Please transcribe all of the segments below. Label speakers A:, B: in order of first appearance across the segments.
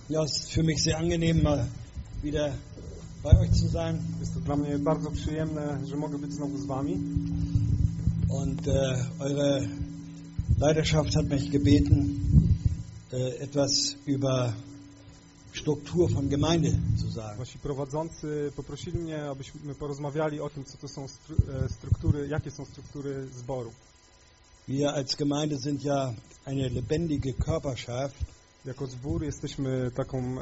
A: Ja, es ist für mich sehr angenehm, mal wieder bei euch zu sein.
B: Jest to dla mnie bardzo przyjemne, że mogę być znowu z Wami.
A: Und eure Leiterschaft hat mich gebeten, etwas über Struktur von Gemeinde zu sagen.
B: Wasi prowadzący poprosili mnie, abyśmy porozmawiali o tym, co to są struktury, jakie są struktury zboru.
A: Wir als Gemeinde sind ja eine lebendige Körperschaft.
B: Jako zbór jesteśmy taką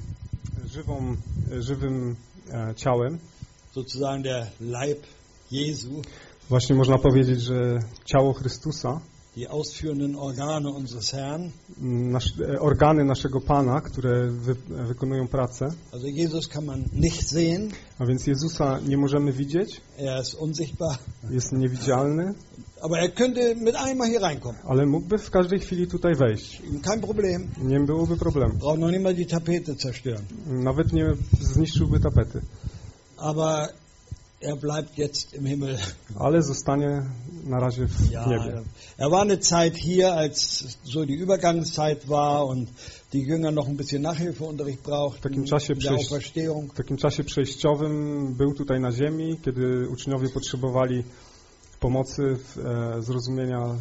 B: żywym ciałem.
A: Sozusagen der Leib Jesu.
B: Właśnie można powiedzieć, że ciało Chrystusa.
A: Die ausführenden Organe unseres Herrn.
B: Organy naszego Pana, które wykonują pracę.
A: Also Jesus kann man nicht sehen.
B: A więc Jezusa nie możemy widzieć.
A: Er ist unsichtbar.
B: Jest niewidzialny.
A: Aber er könnte mit einmal hier reinkommen.
B: Ale mógłby w każdej chwili tutaj wejść.
A: Kein Problem.
B: Nie byłoby problemu.
A: Braucht noch nicht mal die Tapete zerstören.
B: Nawet nie zniszczyłby tapety.
A: Aber er bleibt jetzt im Himmel.
B: Ale zostanie na razie w niebie.
A: Er war eine Zeit hier, als so die Übergangszeit war und die Jünger noch ein bisschen Nachhilfeunterricht brauchten.
B: W takim czasie przejściowym był tutaj na ziemi, kiedy uczniowie potrzebowali pomocy zrozumienia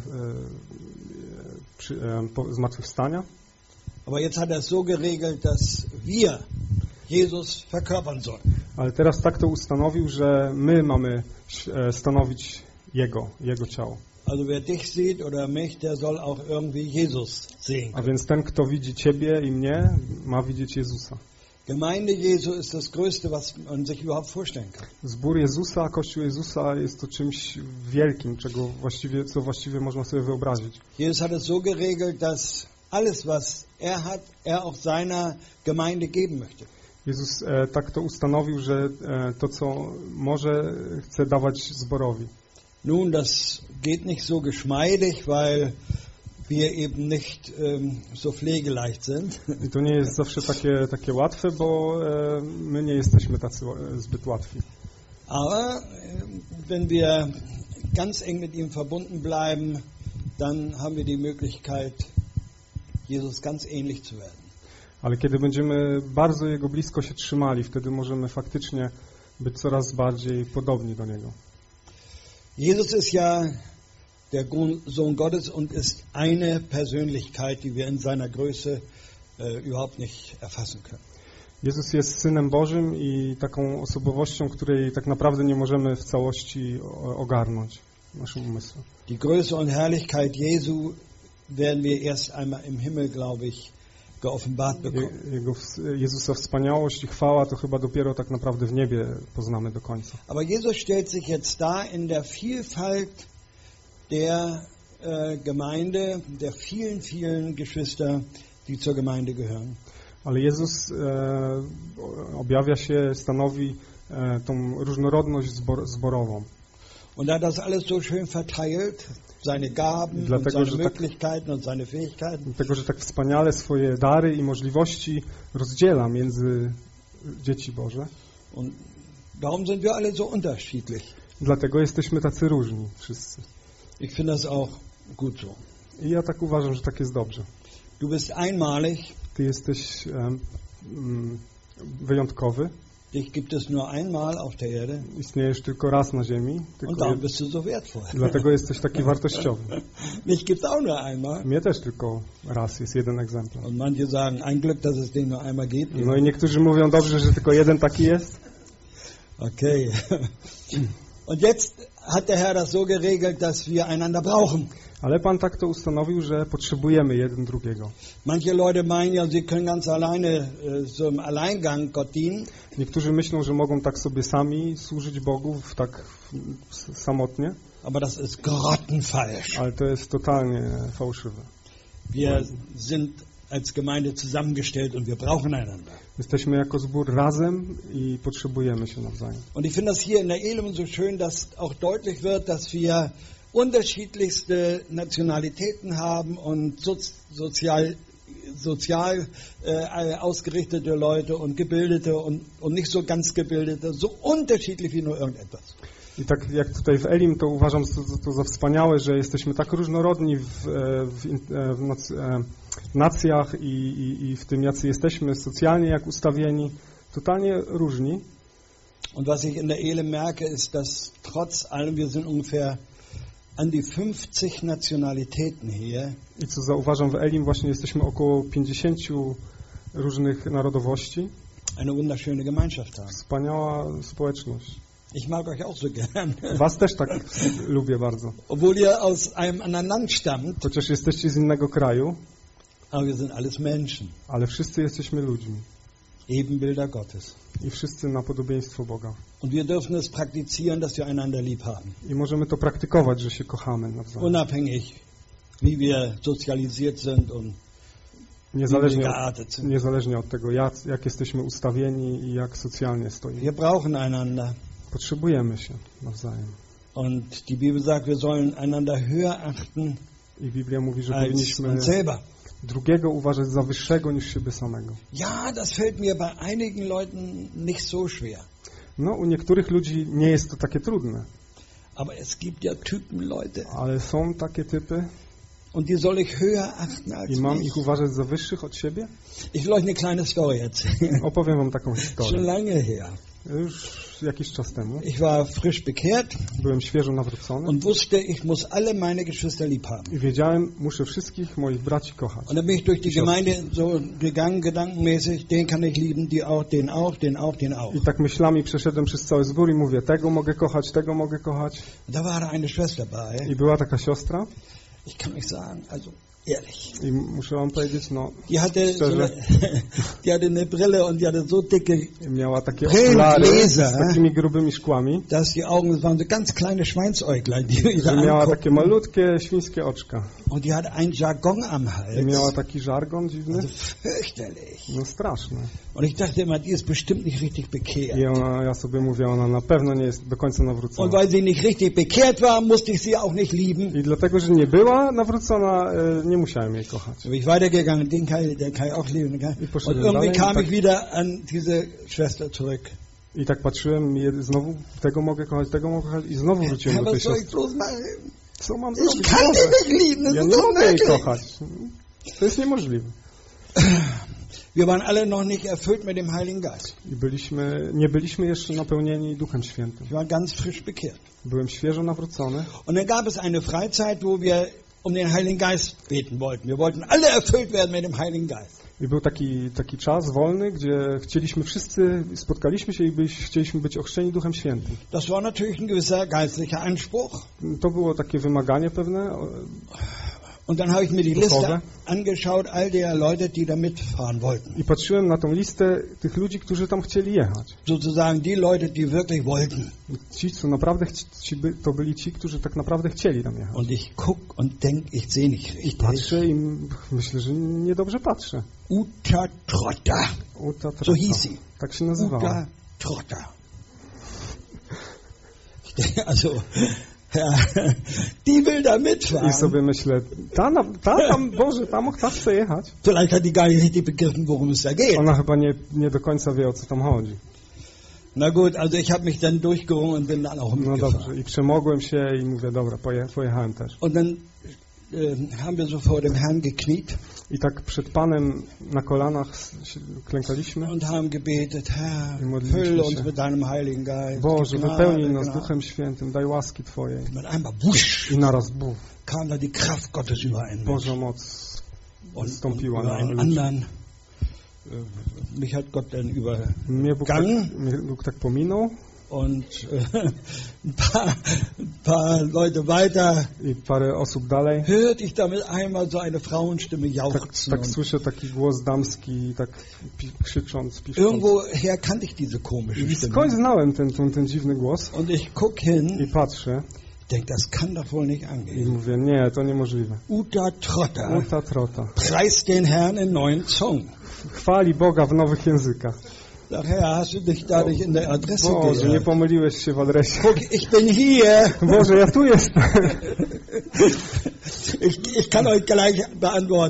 B: zmartwychwstania.
A: Aber jetzt hat er so geregelt, dass wir Jesus verkörpern sollen.
B: Ale teraz tak to ustanowił, że my mamy stanowić Jego ciało.
A: Also wer dich sieht oder mich, der soll auch irgendwie Jesus sehen.
B: A więc ten, kto widzi Ciebie i mnie, ma widzieć Jezusa.
A: Gemeinde Jesu ist das Größte, was man sich überhaupt vorstellen kann.
B: Zbór Jezusa, Kościół Jezusa jest to czymś wielkim, co właściwie można sobie wyobrazić.
A: Jesus hat es so geregelt, dass alles, was er hat, er auch seiner Gemeinde geben möchte.
B: Jezus tak to ustanowił, że to, co może, chce dawać zborowi.
A: Nun, das geht nicht so geschmeidig, weil wir eben nicht so pflegeleicht sind.
B: I to nie jest zawsze takie łatwe, bo my nie jesteśmy tacy zbyt łatwi.
A: Aber wenn wir ganz eng mit ihm verbunden bleiben, dann haben wir die Möglichkeit, Jesus ganz ähnlich zu werden.
B: Ale kiedy będziemy bardzo Jego blisko się trzymali, wtedy możemy faktycznie być coraz bardziej podobni do Niego.
A: Jesus ist ja der Sohn Gottes und ist eine Persönlichkeit, die wir in seiner Größe überhaupt nicht erfassen können.
B: Jezus jest Synem Bożym i taką osobowością, której tak naprawdę nie możemy w całości ogarnąć naszym umysłem.
A: Die Größe und Herrlichkeit Jesu werden wir erst einmal im Himmel, glaube ich, geoffenbart bekommen.
B: Jezusa wspaniałość i chwała to chyba dopiero tak naprawdę w niebie poznamy do końca.
A: Aber Jesus stellt sich jetzt da in der Vielfalt der Gemeinde, der vielen, vielen Geschwister, die zur Gemeinde gehören.
B: Ale Jezus objawia się, stanowi tą różnorodność zborową.
A: Und er hat das alles so schön verteilt, seine Gaben und seine Möglichkeiten und seine Fähigkeiten.
B: Dlatego, że tak wspaniale swoje dary i możliwości rozdziela między dzieci Boże.
A: Und darum sind wir alle so unterschiedlich.
B: Dlatego jesteśmy tacy różni wszyscy.
A: Ich finde das auch gut so.
B: I ja tak uważam, że tak jest dobrze.
A: Du bist einmalig.
B: Ty jesteś wyjątkowy.
A: Dich gibt es nur einmal auf der Erde.
B: Istniejesz tylko raz na ziemi.
A: Und darum bist du so wertvoll.
B: Dlatego jesteś taki wartościowy.
A: Mich gibt es auch nur einmal.
B: Mnie też tylko raz, jest jeden egzemplarz.
A: Und manche sagen, ein Glück, dass es den nur einmal gibt.
B: No i niektórzy mówią dobrze, że tylko jeden taki jest.
A: Okay. Und jetzt hat der Herr das so geregelt, dass wir einander brauchen.
B: Ale Pan tak to ustanowił, że potrzebujemy jeden drugiego.
A: Manche Leute meinen ja, sie können ganz alleine so im Alleingang Gott dienen.
B: Niektórzy myślą, że mogą tak sobie sami służyć Bogu, tak samotnie.
A: Aber das ist grottenfalsch.
B: Ale to jest totalnie fałszywe.
A: Wir sind als Gemeinde zusammengestellt und wir brauchen einander.
B: Jesteśmy jako zbór razem i potrzebujemy się nawzajem.
A: Und ich finde das hier in der Elim so schön, dass auch deutlich wird, dass wir unterschiedlichste Nationalitäten haben und sozial ausgerichtete Leute und gebildete und nicht so ganz gebildete, so unterschiedlich wie nur irgendetwas.
B: I tak jak tutaj w Elim, to uważam to za wspaniałe, że jesteśmy tak różnorodni w nacjach i w tym, jacy jesteśmy socjalnie, jak ustawieni, totalnie różni.
A: Und was ich in der Ehe merke, ist, dass trotz allem, wir sind ungefähr an die 50 Nationalitäten hier.
B: I co zauważam w Elim, właśnie jesteśmy około 50 różnych narodowości.
A: Eine wunderschöne Gemeinschaft haben.
B: Wspaniała społeczność.
A: Ich mag euch auch so gern.
B: Was też tak lubię bardzo.
A: Obwohl ihr aus einem anderen Land stammt.
B: Chociaż jesteście z innego kraju.
A: Aber wir sind alles Menschen.
B: Ale wszyscy jesteśmy ludźmi.
A: Ebenbilder Gottes.
B: I wszyscy na podobieństwo Boga.
A: Und wir dürfen es praktizieren, dass wir einander lieb haben.
B: I możemy to praktykować, że się kochamy nawzajem.
A: Unabhängig, wie wir sozialisiert sind und
B: niezależnie od tego, jak jesteśmy ustawieni i jak socjalnie stoimy.
A: Wir brauchen einander.
B: Potrzebujemy się nawzajem.
A: Und die Bibel sagt, wir sollen einander höher achten.
B: I Biblia mówi, że powinniśmy drugiego uważać za wyższego niż siebie samego.
A: Ja, das fällt mir bei einigen Leuten nicht so schwer.
B: No, u niektórych ludzi nie jest to takie trudne.
A: Aber es gibt ja Typen Leute.
B: Ale są takie typy.
A: Und die soll ich höher achten als
B: I mam
A: mich.
B: ich uważać za wyższych od siebie?
A: Ich will euch eine kleine Story erzählen.
B: Opowiem wam taką
A: Schon
B: historię.
A: lange her.
B: Już jakiś czas temu.
A: Ich war frisch bekehrt.
B: Byłem świeżo nawrócony.
A: Und wusste, ich muss alle meine Geschwister lieb haben.
B: I wiedziałem, muszę wszystkich moich braci kochać.
A: Und dann bin ich durch die Gemeinde so gegangen, gedankenmäßig, den kann ich lieben, die auch, den auch, den auch, den auch.
B: I tak myślami przeszedłem przez cały zbór i mówię, tego mogę kochać, tego mogę kochać.
A: Da war eine Schwester bei.
B: I była taka siostra.
A: Ich kann euch sagen, also ehrlich.
B: I muszę wam powiedzieć, no,
A: die hatte eine Brille und die hatte so dicke
B: miała takie okulary z takimi grubymi szkłami,
A: dass die Augen, das waren so ganz kleine Schweinsäuglein, die
B: że miała takie malutkie świńskie oczka.
A: Und die hatte einen Jargon am Hals.
B: I miała taki żargon dziwny.
A: Also fürchterlich.
B: No straszne.
A: Und ich dachte immer, die ist bestimmt nicht richtig bekehrt.
B: I ja sobie mówię, ona na pewno nie jest do końca nawrócona.
A: Und weil sie nicht richtig bekehrt war, musste ich sie auch nicht lieben.
B: I dlatego, że nie była nawrócona, nie musiałem jej kochać.
A: So bin ich weitergegangen, den kann ich auch lieben. Und irgendwie kam ich wieder an diese Schwester zurück.
B: I tak patrzyłem, znowu tego mogę kochać i znowu wróciłem do tej siostry. Co mam zrobić? Ja nie mogę jej kochać. To jest niemożliwe.
A: Wir waren alle noch nicht erfüllt mit dem Heiligen Geist.
B: I nie byliśmy jeszcze napełnieni Duchem Świętym.
A: Ich war ganz frisch bekehrt.
B: Byłem świeżo nawrócony.
A: Und dann gab es eine Freizeit, wo wir um den Heiligen Geist beten wollten. Wir wollten alle erfüllt werden mit dem Heiligen Geist.
B: I był taki czas wolny, gdzie spotkaliśmy się i chcieliśmy być ochrzczeni Duchem Świętym.
A: Das war natürlich ein gewisser geistlicher Anspruch.
B: To było takie wymaganie pewne.
A: Und dann habe ich mir die Liste angeschaut, all der Leute, die da mitfahren wollten.
B: I patrzyłem na tą listę tych ludzi, którzy tam chcieli jechać.
A: Sozusagen die Leute, die wirklich wollten.
B: Ci, co naprawdę to byli ci, którzy tak naprawdę chcieli tam jechać.
A: Und ich guck und denk, ich sehe nicht richtig.
B: I patrzę i myślę, że niedobrze patrzę.
A: Uta Trotta. So hieß sie.
B: Tak się nazywała.
A: Uta Trotta. Also, ja, die will da mitfahren.
B: I sobie myślę, ta chce jechać.
A: Vielleicht hat die gar nicht richtig begriffen, worum es da geht.
B: Ona chyba nie do końca wie, o co tam chodzi.
A: Na gut, also ich habe mich dann durchgerungen und bin dann auch mitgefahren.
B: No dobrze, i przemogłem się i mówię, dobra, pojechałem też.
A: Und dann haben wir so vor dem Herrn gekniet.
B: I tak przed Panem na kolanach klękaliśmy.
A: Und haben gebetet, Herr, füll uns mit deinem Heiligen Geist.
B: Boże, wypełnij nas Duchem Świętym, daj łaski Twojej.
A: Mit einmal wusch,
B: I naraz Bóg.
A: kam da die Kraft Gottes über einen.
B: Boża moc wstąpiła na
A: einen anderen. Mich hat Gott dann übergangen.
B: Mnie Bóg tak pominął.
A: Und ein paar Leute weiter
B: i parę osób dalej
A: hörte ich damit einmal so eine Frauenstimme jauchzen.
B: Tak słyszę taki głos damski, tak krzycząc, pisząc.
A: Irgendwoher kannte ich diese komische Stimme.
B: Skąd znałem ten dziwny głos?
A: Und ich guck hin.
B: I patrzę.
A: Ich denke, das kann doch wohl nicht angehen.
B: I mówię, nie, to niemożliwe.
A: Uta Trotta.
B: Uta Trotta.
A: Preist den Herrn in neuen Zungen.
B: Chwali Boga w nowych językach.
A: Ach ja, hast du dich dadurch in der Adresse
B: Boże, nie pomyliłeś się w adresie.
A: Guck, ich bin hier.
B: Boże, ja tu jestem.
A: Ich kann euch gleich beantworten.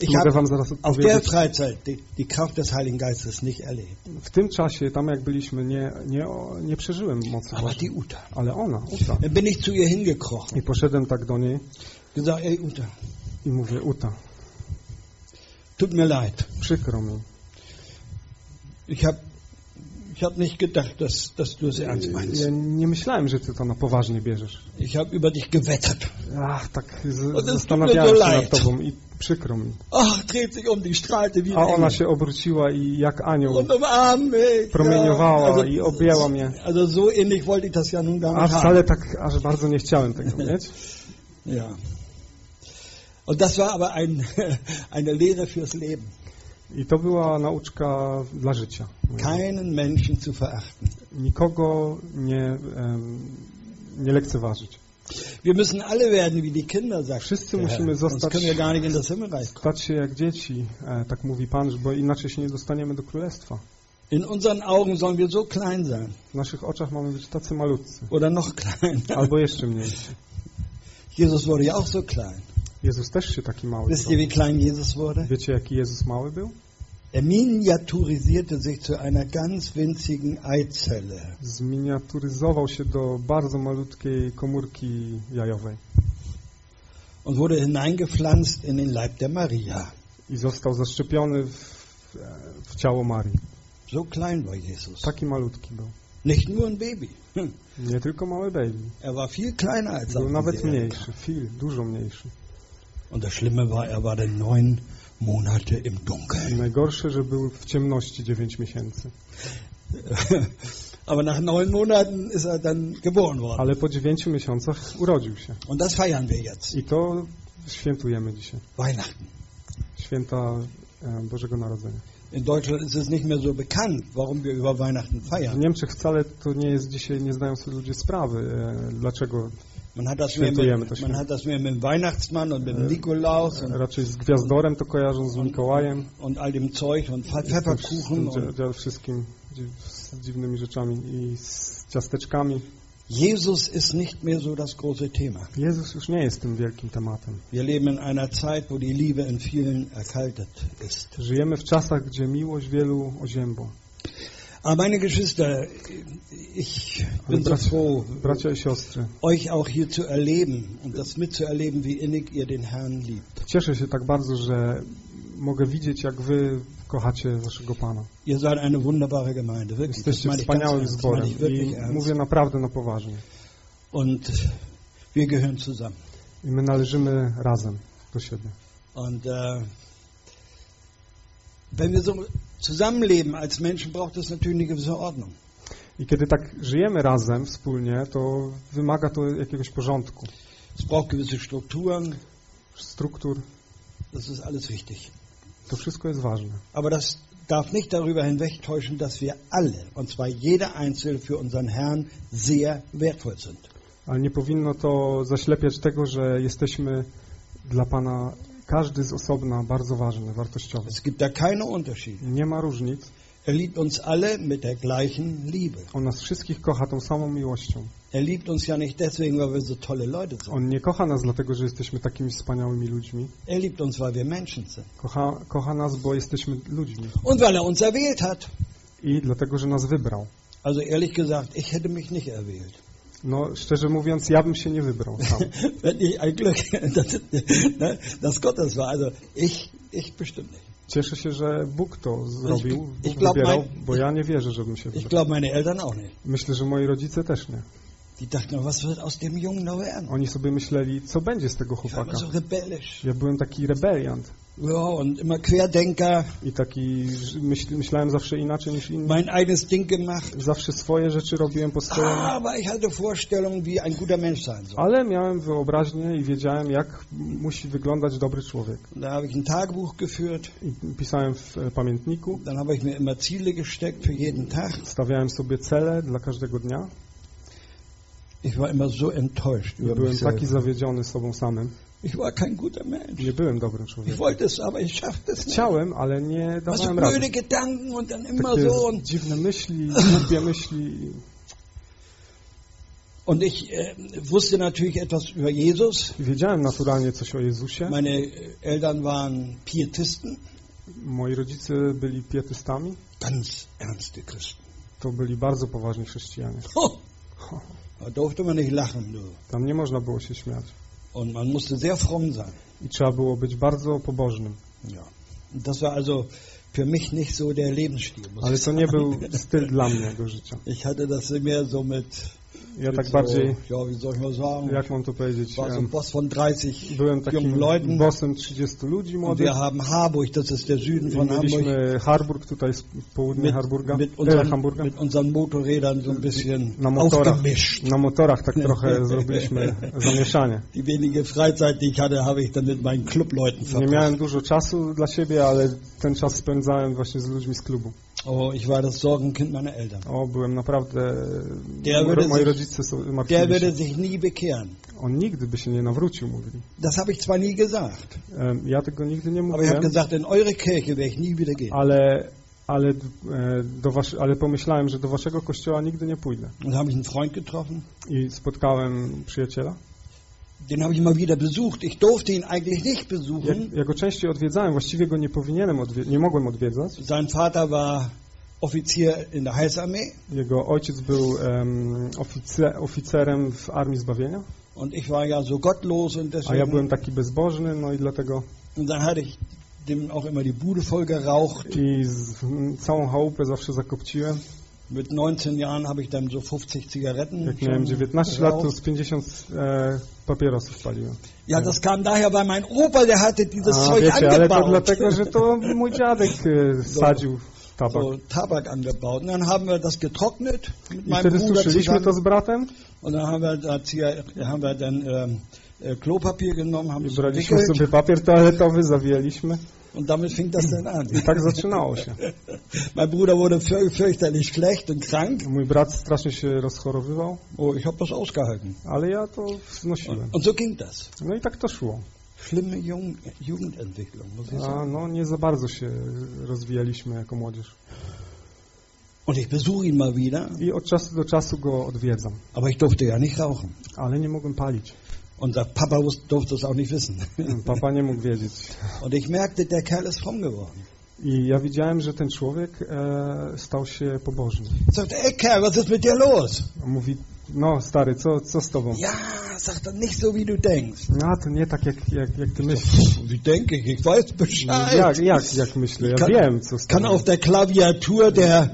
B: mogę wam zaraz
A: auf der
B: odpowiedzieć.
A: Freizeit die Kraft des Heiligen Geistes nicht erlebt.
B: W tym czasie, tam jak byliśmy, nie przeżyłem mocy
A: Aber
B: Bożej.
A: die Uta.
B: Ale ona, Uta.
A: Dann bin ich zu ihr hingekrochen.
B: I poszedłem tak do niej
A: Gesagt, ey Uta,
B: i mówię, Uta,
A: tut mir leid.
B: przykro mi.
A: Ich hab nicht gedacht, dass du es ernst meinst.
B: Ja nie myślałem, że ty to na poważnie bierzesz.
A: Ich habe über dich gewettert.
B: Ach, tak
A: tut
B: zastanawiałem
A: mir
B: się
A: so
B: nad
A: leid.
B: tobą i przykro mi.
A: Ach, dreht sich die strahlte wie
B: A
A: ein
B: ona
A: Engel.
B: się obróciła i jak anioł
A: Und umarmt mich.
B: promieniowała i objęła mnie.
A: Also so ähnlich wollte ich das ja nun gar
B: A
A: nicht haben.
B: wcale tak, aż bardzo nie chciałem tego mieć.
A: Ja. Und das war aber eine Lehre fürs Leben.
B: I to była nauczka dla życia.
A: Keinen Menschen zu verachten.
B: Nikogo nie lekceważyć.
A: Wir müssen alle werden wie die Kinder, sagt
B: Wszyscy
A: der Herr.
B: musimy
A: Sonst
B: zostać,
A: können wir gar nicht in das Himmelreich kommen.
B: stać się jak dzieci, tak mówi Pan, bo inaczej się nie dostaniemy do Królestwa.
A: In unseren Augen sollen wir so klein sein.
B: W naszych oczach mamy być tacy malutcy,
A: Oder noch kleiner.
B: albo jeszcze mniejsi.
A: Jesus wurde ja auch so klein.
B: Jezus też się taki mały
A: Wisst ihr,
B: zrobił.
A: wie klein Jesus wurde?
B: Wiecie, jaki Jezus mały był?
A: Er miniaturisierte sich zu einer ganz winzigen Eizelle.
B: Zminiaturyzował się do bardzo malutkiej komórki jajowej
A: Und wurde hineingepflanzt in den Leib der Maria.
B: i został zaszczepiony w ciało Marii.
A: So klein war Jesus.
B: Taki malutki był.
A: Nicht nur ein Baby.
B: Nie tylko mały baby.
A: Er war viel kleiner als
B: Był
A: auf
B: nawet
A: dieser Erde.
B: mniejszy, dużo mniejszy.
A: Und das Schlimme war, er war dann 9 Monate im
B: I
A: Dunkeln.
B: najgorsze, że był w ciemności 9 miesięcy.
A: Aber nach 9 Monaten ist er dann geboren worden.
B: Ale po 9 miesiącach urodził się.
A: Und das feiern wir jetzt.
B: I to świętujemy dzisiaj.
A: Weihnachten.
B: Święta Bożego Narodzenia.
A: In Deutschland ist es nicht mehr so bekannt, warum wir über Weihnachten
B: W
A: feiern.
B: Niemczech wcale to nie jest dzisiaj, nie zdają sobie ludzie sprawy, dlaczego
A: Man hat das mehr mit dem Weihnachtsmann und mit dem Nikolaus
B: raczej z gwiazdorem to kojarzą, z Mikołajem
A: und all dem Zeug und Pfefferkuchen.
B: z wszystkim z dziwnymi rzeczami i z ciasteczkami.
A: Jesus ist nicht mehr so das große Thema.
B: Jezus już nie jest tym wielkim tematem.
A: Wir leben in einer Zeit, wo die Liebe in vielen erkaltet ist.
B: Żyjemy w czasach, gdzie miłość wielu oziębła.
A: Aber meine Geschwister, ich bin so froh,
B: bracia i siostry,
A: euch auch hier zu erleben und das mitzuerleben, wie innig ihr den Herrn liebt.
B: Cieszę się tak bardzo, że mogę widzieć, jak wy kochacie waszego Pana.
A: Ihr seid eine wunderbare Gemeinde, wirklich.
B: Jesteście wspaniałym zborem i mówię naprawdę na poważnie.
A: Und wir gehören zusammen.
B: I my należymy razem do siebie.
A: Und wenn wir so zusammenleben als Menschen, braucht es natürlich eine gewisse Ordnung.
B: I kiedy tak żyjemy razem, wspólnie, to wymaga to jakiegoś porządku.
A: Es braucht gewisse Strukturen.
B: Struktur.
A: Das ist alles wichtig.
B: To wszystko jest ważne.
A: Aber das darf nicht darüber hinwegtäuschen, dass wir alle, und zwar jeder Einzelne, für unseren Herrn sehr wertvoll sind.
B: Ale nie powinno to zaślepiać tego, że jesteśmy dla Pana każdy z osobna bardzo ważny, wartościowy.
A: Es gibt da keine Unterschiede.
B: Nie ma różnic.
A: Er liebt uns alle mit der gleichen Liebe.
B: On nas wszystkich kocha tą samą miłością.
A: Er liebt uns ja nicht deswegen, weil wir so tolle Leute sind.
B: On nie kocha nas dlatego, że jesteśmy takimi wspaniałymi ludźmi.
A: Er liebt uns, weil wir Menschen sind.
B: Kocha nas, bo jesteśmy ludźmi.
A: Und weil er uns erwählt hat.
B: I dlatego, że nas wybrał.
A: Also ehrlich gesagt, ich hätte mich nicht erwählt.
B: No, szczerze mówiąc, ja bym się nie wybrał sam.
A: Wenn ich ein Glück, dass Gott das war. Also ich bestimmt nicht.
B: Cieszę się, że Bóg to zrobił, Bóg wybierał, bo ja nie wierzę, żebym się wybrał.
A: Ich glaube, meine Eltern auch nicht.
B: Myślę, że moi rodzice też nie.
A: Die dachten, was wird aus dem Jungen noch werden?
B: Oni sobie myśleli, co będzie z tego chłopaka.
A: Ich war so rebellisch.
B: Ja byłem taki rebeliant.
A: Ja, und immer Querdenker.
B: I taki, myślałem zawsze inaczej niż inni.
A: Mein eigenes Ding gemacht.
B: Zawsze swoje rzeczy robiłem po swojemu.
A: Aber ich hatte Vorstellungen, wie ein guter Mensch sein soll.
B: Ale miałem wyobraźnię i wiedziałem, jak musi wyglądać dobry człowiek.
A: Da habe ich ein Tagebuch geführt.
B: I pisałem w pamiętniku.
A: Dann habe ich mir immer Ziele gesteckt für jeden Tag.
B: Stawiałem sobie cele dla każdego dnia.
A: Ich war immer so enttäuscht über
B: Byłem
A: mich
B: taki
A: selber.
B: zawiedziony sobą samym.
A: Ich war kein guter Mensch.
B: Nie byłem dobrym
A: Ich
B: człowiekiem.
A: wollte es, aber ich schaffte es nicht.
B: Chciałem, ale nie
A: Was so
B: dawałem rady.
A: blöde Gedanken und dann immer
B: Takie
A: so. Und
B: dziwne myśli, głupie myśli.
A: Und ich wusste natürlich etwas über Jesus.
B: Wiedziałem naturalnie coś o Jezusie.
A: Meine Eltern waren Pietisten.
B: Moi rodzice byli pietystami.
A: Ganz ernste Christen.
B: To byli bardzo poważni chrześcijanie.
A: Da durfte man nicht lachen. Du.
B: Tam nie można było się śmiać.
A: Und man musste sehr fromm sein.
B: I trzeba było być bardzo pobożnym.
A: Ja. Das war also für mich nicht so der Lebensstil.
B: Ale to nie był styl dla mnie do życia.
A: Ich hatte das mehr so mit
B: Ja tak bardziej,
A: ja, wie soll ich mal sagen,
B: jak mam to powiedzieć,
A: war so ein Boss von 30
B: byłem
A: jungen
B: takim
A: Leuten.
B: bossem 30 ludzi
A: Und
B: młodych.
A: wir haben Harburg, das ist der Süden von Hamburg,
B: Mieliśmy Harburg, tutaj z południa Harburga, Hamburga.
A: Mit unseren Motorrädern so ein bisschen
B: Na
A: aufgemischt.
B: motorach tak trochę zrobiliśmy zamieszanie.
A: Die wenige Freizeit, die ich hatte, habe ich dann mit meinen Clubleuten
B: Nie
A: verbracht.
B: miałem dużo czasu dla siebie, ale ten czas spędzałem właśnie z ludźmi z klubu.
A: Oh, ich war das Sorgenkind meiner Eltern.
B: O, byłem naprawdę...
A: Der
B: moi rodzice martwili
A: würde
B: się.
A: sich nie bekehren.
B: On nigdy by się nie nawrócił, mówili.
A: Das habe ich zwar nie gesagt,
B: Ja tego nigdy nie
A: aber ich habe
B: mówiłem,
A: gesagt, in eure Kirche werde ich nie wieder gehen.
B: ale pomyślałem, że do waszego kościoła nigdy nie pójdę.
A: Und habe ich einen Freund getroffen,
B: I spotkałem przyjaciela.
A: den habe ich mal wieder besucht. Ich durfte ihn eigentlich nicht besuchen.
B: Ja go częściej odwiedzałem, właściwie go nie mogłem odwiedzać.
A: Sein Vater war Offizier in der Heilsarmee.
B: Jego ojciec był oficerem w Armii Zbawienia.
A: Und ich war ja so gottlos und
B: A
A: deswegen.
B: ja byłem taki bezbożny, no i dlatego...
A: Und dann hatte ich dem auch immer die Bude voll geraucht.
B: I całą chałupę zawsze zakopciłem.
A: Mit 19 Jahren habe ich dann so 50 Zigaretten.
B: Jak miałem 19 lat, to z 50 papierosów paliłem.
A: Ja, das kam daher, weil mein Opa, der hatte dieses Zeug
B: wiecie, ale to
A: angebaut.
B: dlatego, że to mój dziadek sadził tabak.
A: So Tabak angebaut. Und dann haben wir das getrocknet mit
B: I
A: meinem
B: wtedy
A: Bruder
B: suszyliśmy
A: zusammen.
B: to z bratem
A: Und dann haben wir dann Klopapier genommen, haben es
B: braliśmy
A: gewickelt.
B: sobie papier toaletowy, zawijaliśmy
A: Und damit fing das dann an.
B: i tak zaczynało się.
A: Mein Bruder wurde fürchterlich schlecht und krank.
B: Mój brat strasznie się rozchorowywał,
A: Oh, ich habe das ausgehalten.
B: ale ja to znosiłem.
A: Und so ging das.
B: No i tak to szło.
A: Schlimme Jugendentwicklung, muss ich sagen.
B: No nie za bardzo się rozwijaliśmy jako młodzież.
A: Und ich besuche ihn mal wieder,
B: I od czasu do czasu go odwiedzam,
A: aber ich durfte ja nicht rauchen.
B: ale nie mogłem palić.
A: Unser Papa durfte es auch nicht wissen.
B: Papa nie mógł wiedzieć.
A: Und ich merkte, der Kerl ist fromm geworden.
B: I ja widziałem, że ten człowiek stał się pobożny.
A: Ich sagte, ey Kerl, was ist mit dir los?
B: On mówi, no stary, co z tobą?
A: Ja, sagt er, nicht so wie du denkst.
B: No to nie tak jak ty myślisz.
A: Wie denke ich? Ich weiß Bescheid.
B: Jak myślę? Ja wiem, co z
A: Kann
B: tobą.
A: auf der Klaviatur der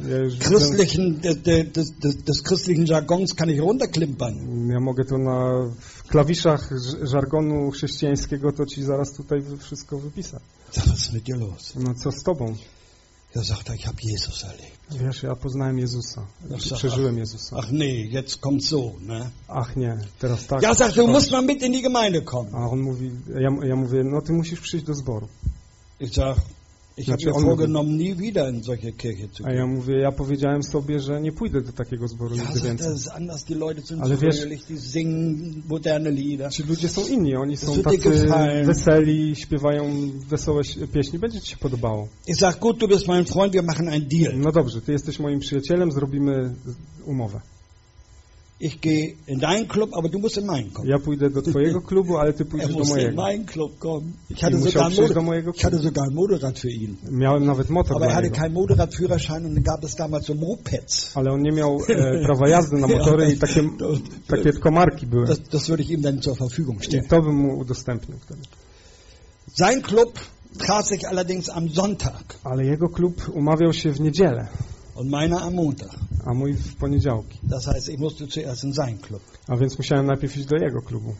A: des christlichen Jargons kann ich runterklimpern.
B: Ja mogę to w klawiszach żargonu chrześcijańskiego to ci zaraz tutaj wszystko wypisać.
A: Sag, was ist mit dir los?
B: No co z tobą?
A: Ja, sagt er, ich habe Jesus erlebt.
B: Wiesz, ja poznałem Jezusa. Przeżyłem Jezusa.
A: Ach nee, jetzt kommt so, ne?
B: Ach nie, teraz tak.
A: Ja, sagt, du musst mal mit in die Gemeinde kommen.
B: A on mówi, ja mówię, no ty musisz przyjść do zboru.
A: Ich sag, ich habe mir vorgenommen, nie wieder in solche Kirche zu
B: A ja
A: gehen.
B: mówię, ja powiedziałem sobie, że nie pójdę do takiego zboru
A: Ja,
B: nigdy
A: sagt er,
B: więcej.
A: das ist anders, die Leute sind
B: Ale
A: so
B: wiesz-
A: fröhlich, die singen moderne Lieder.
B: Ci ludzie są inni, oni są
A: wird dir
B: tacy
A: gefallen.
B: weseli, śpiewają wesołe pieśni, będzie ci się podobało.
A: Ich sag, gut, du bist mein Freund, wir machen einen Deal.
B: No dobrze, ty jesteś moim przyjacielem, zrobimy umowę.
A: Ich gehe in deinen Club, aber du musst in meinen kommen.
B: Ja pójdę do twojego klubu, ale ty
A: Er
B: pójdziesz do
A: musste in
B: mojego.
A: meinen Club kommen. Ich
B: I musiał przyjść do mojego
A: ich hatte
B: klubu.
A: sogar ein Motorrad für ihn.
B: Miałem nawet motor
A: Aber er
B: dla
A: hatte
B: niego.
A: keinen Motorradführerschein und dann gab es damals so Mopeds.
B: Ale on nie miał prawa jazdy na motory i takie komarki były.
A: Das würde ich ihm dann zur Verfügung
B: I
A: stellen.
B: to bym mu udostępnił wtedy.
A: Sein Club traf sich allerdings am Sonntag
B: Ale jego klub umawiał się w niedzielę,
A: und meiner am Montag.
B: a mój w poniedziałki.
A: Das heißt, ich musste zuerst in seinen Club.
B: A więc musiałem najpierw iść do jego klubu.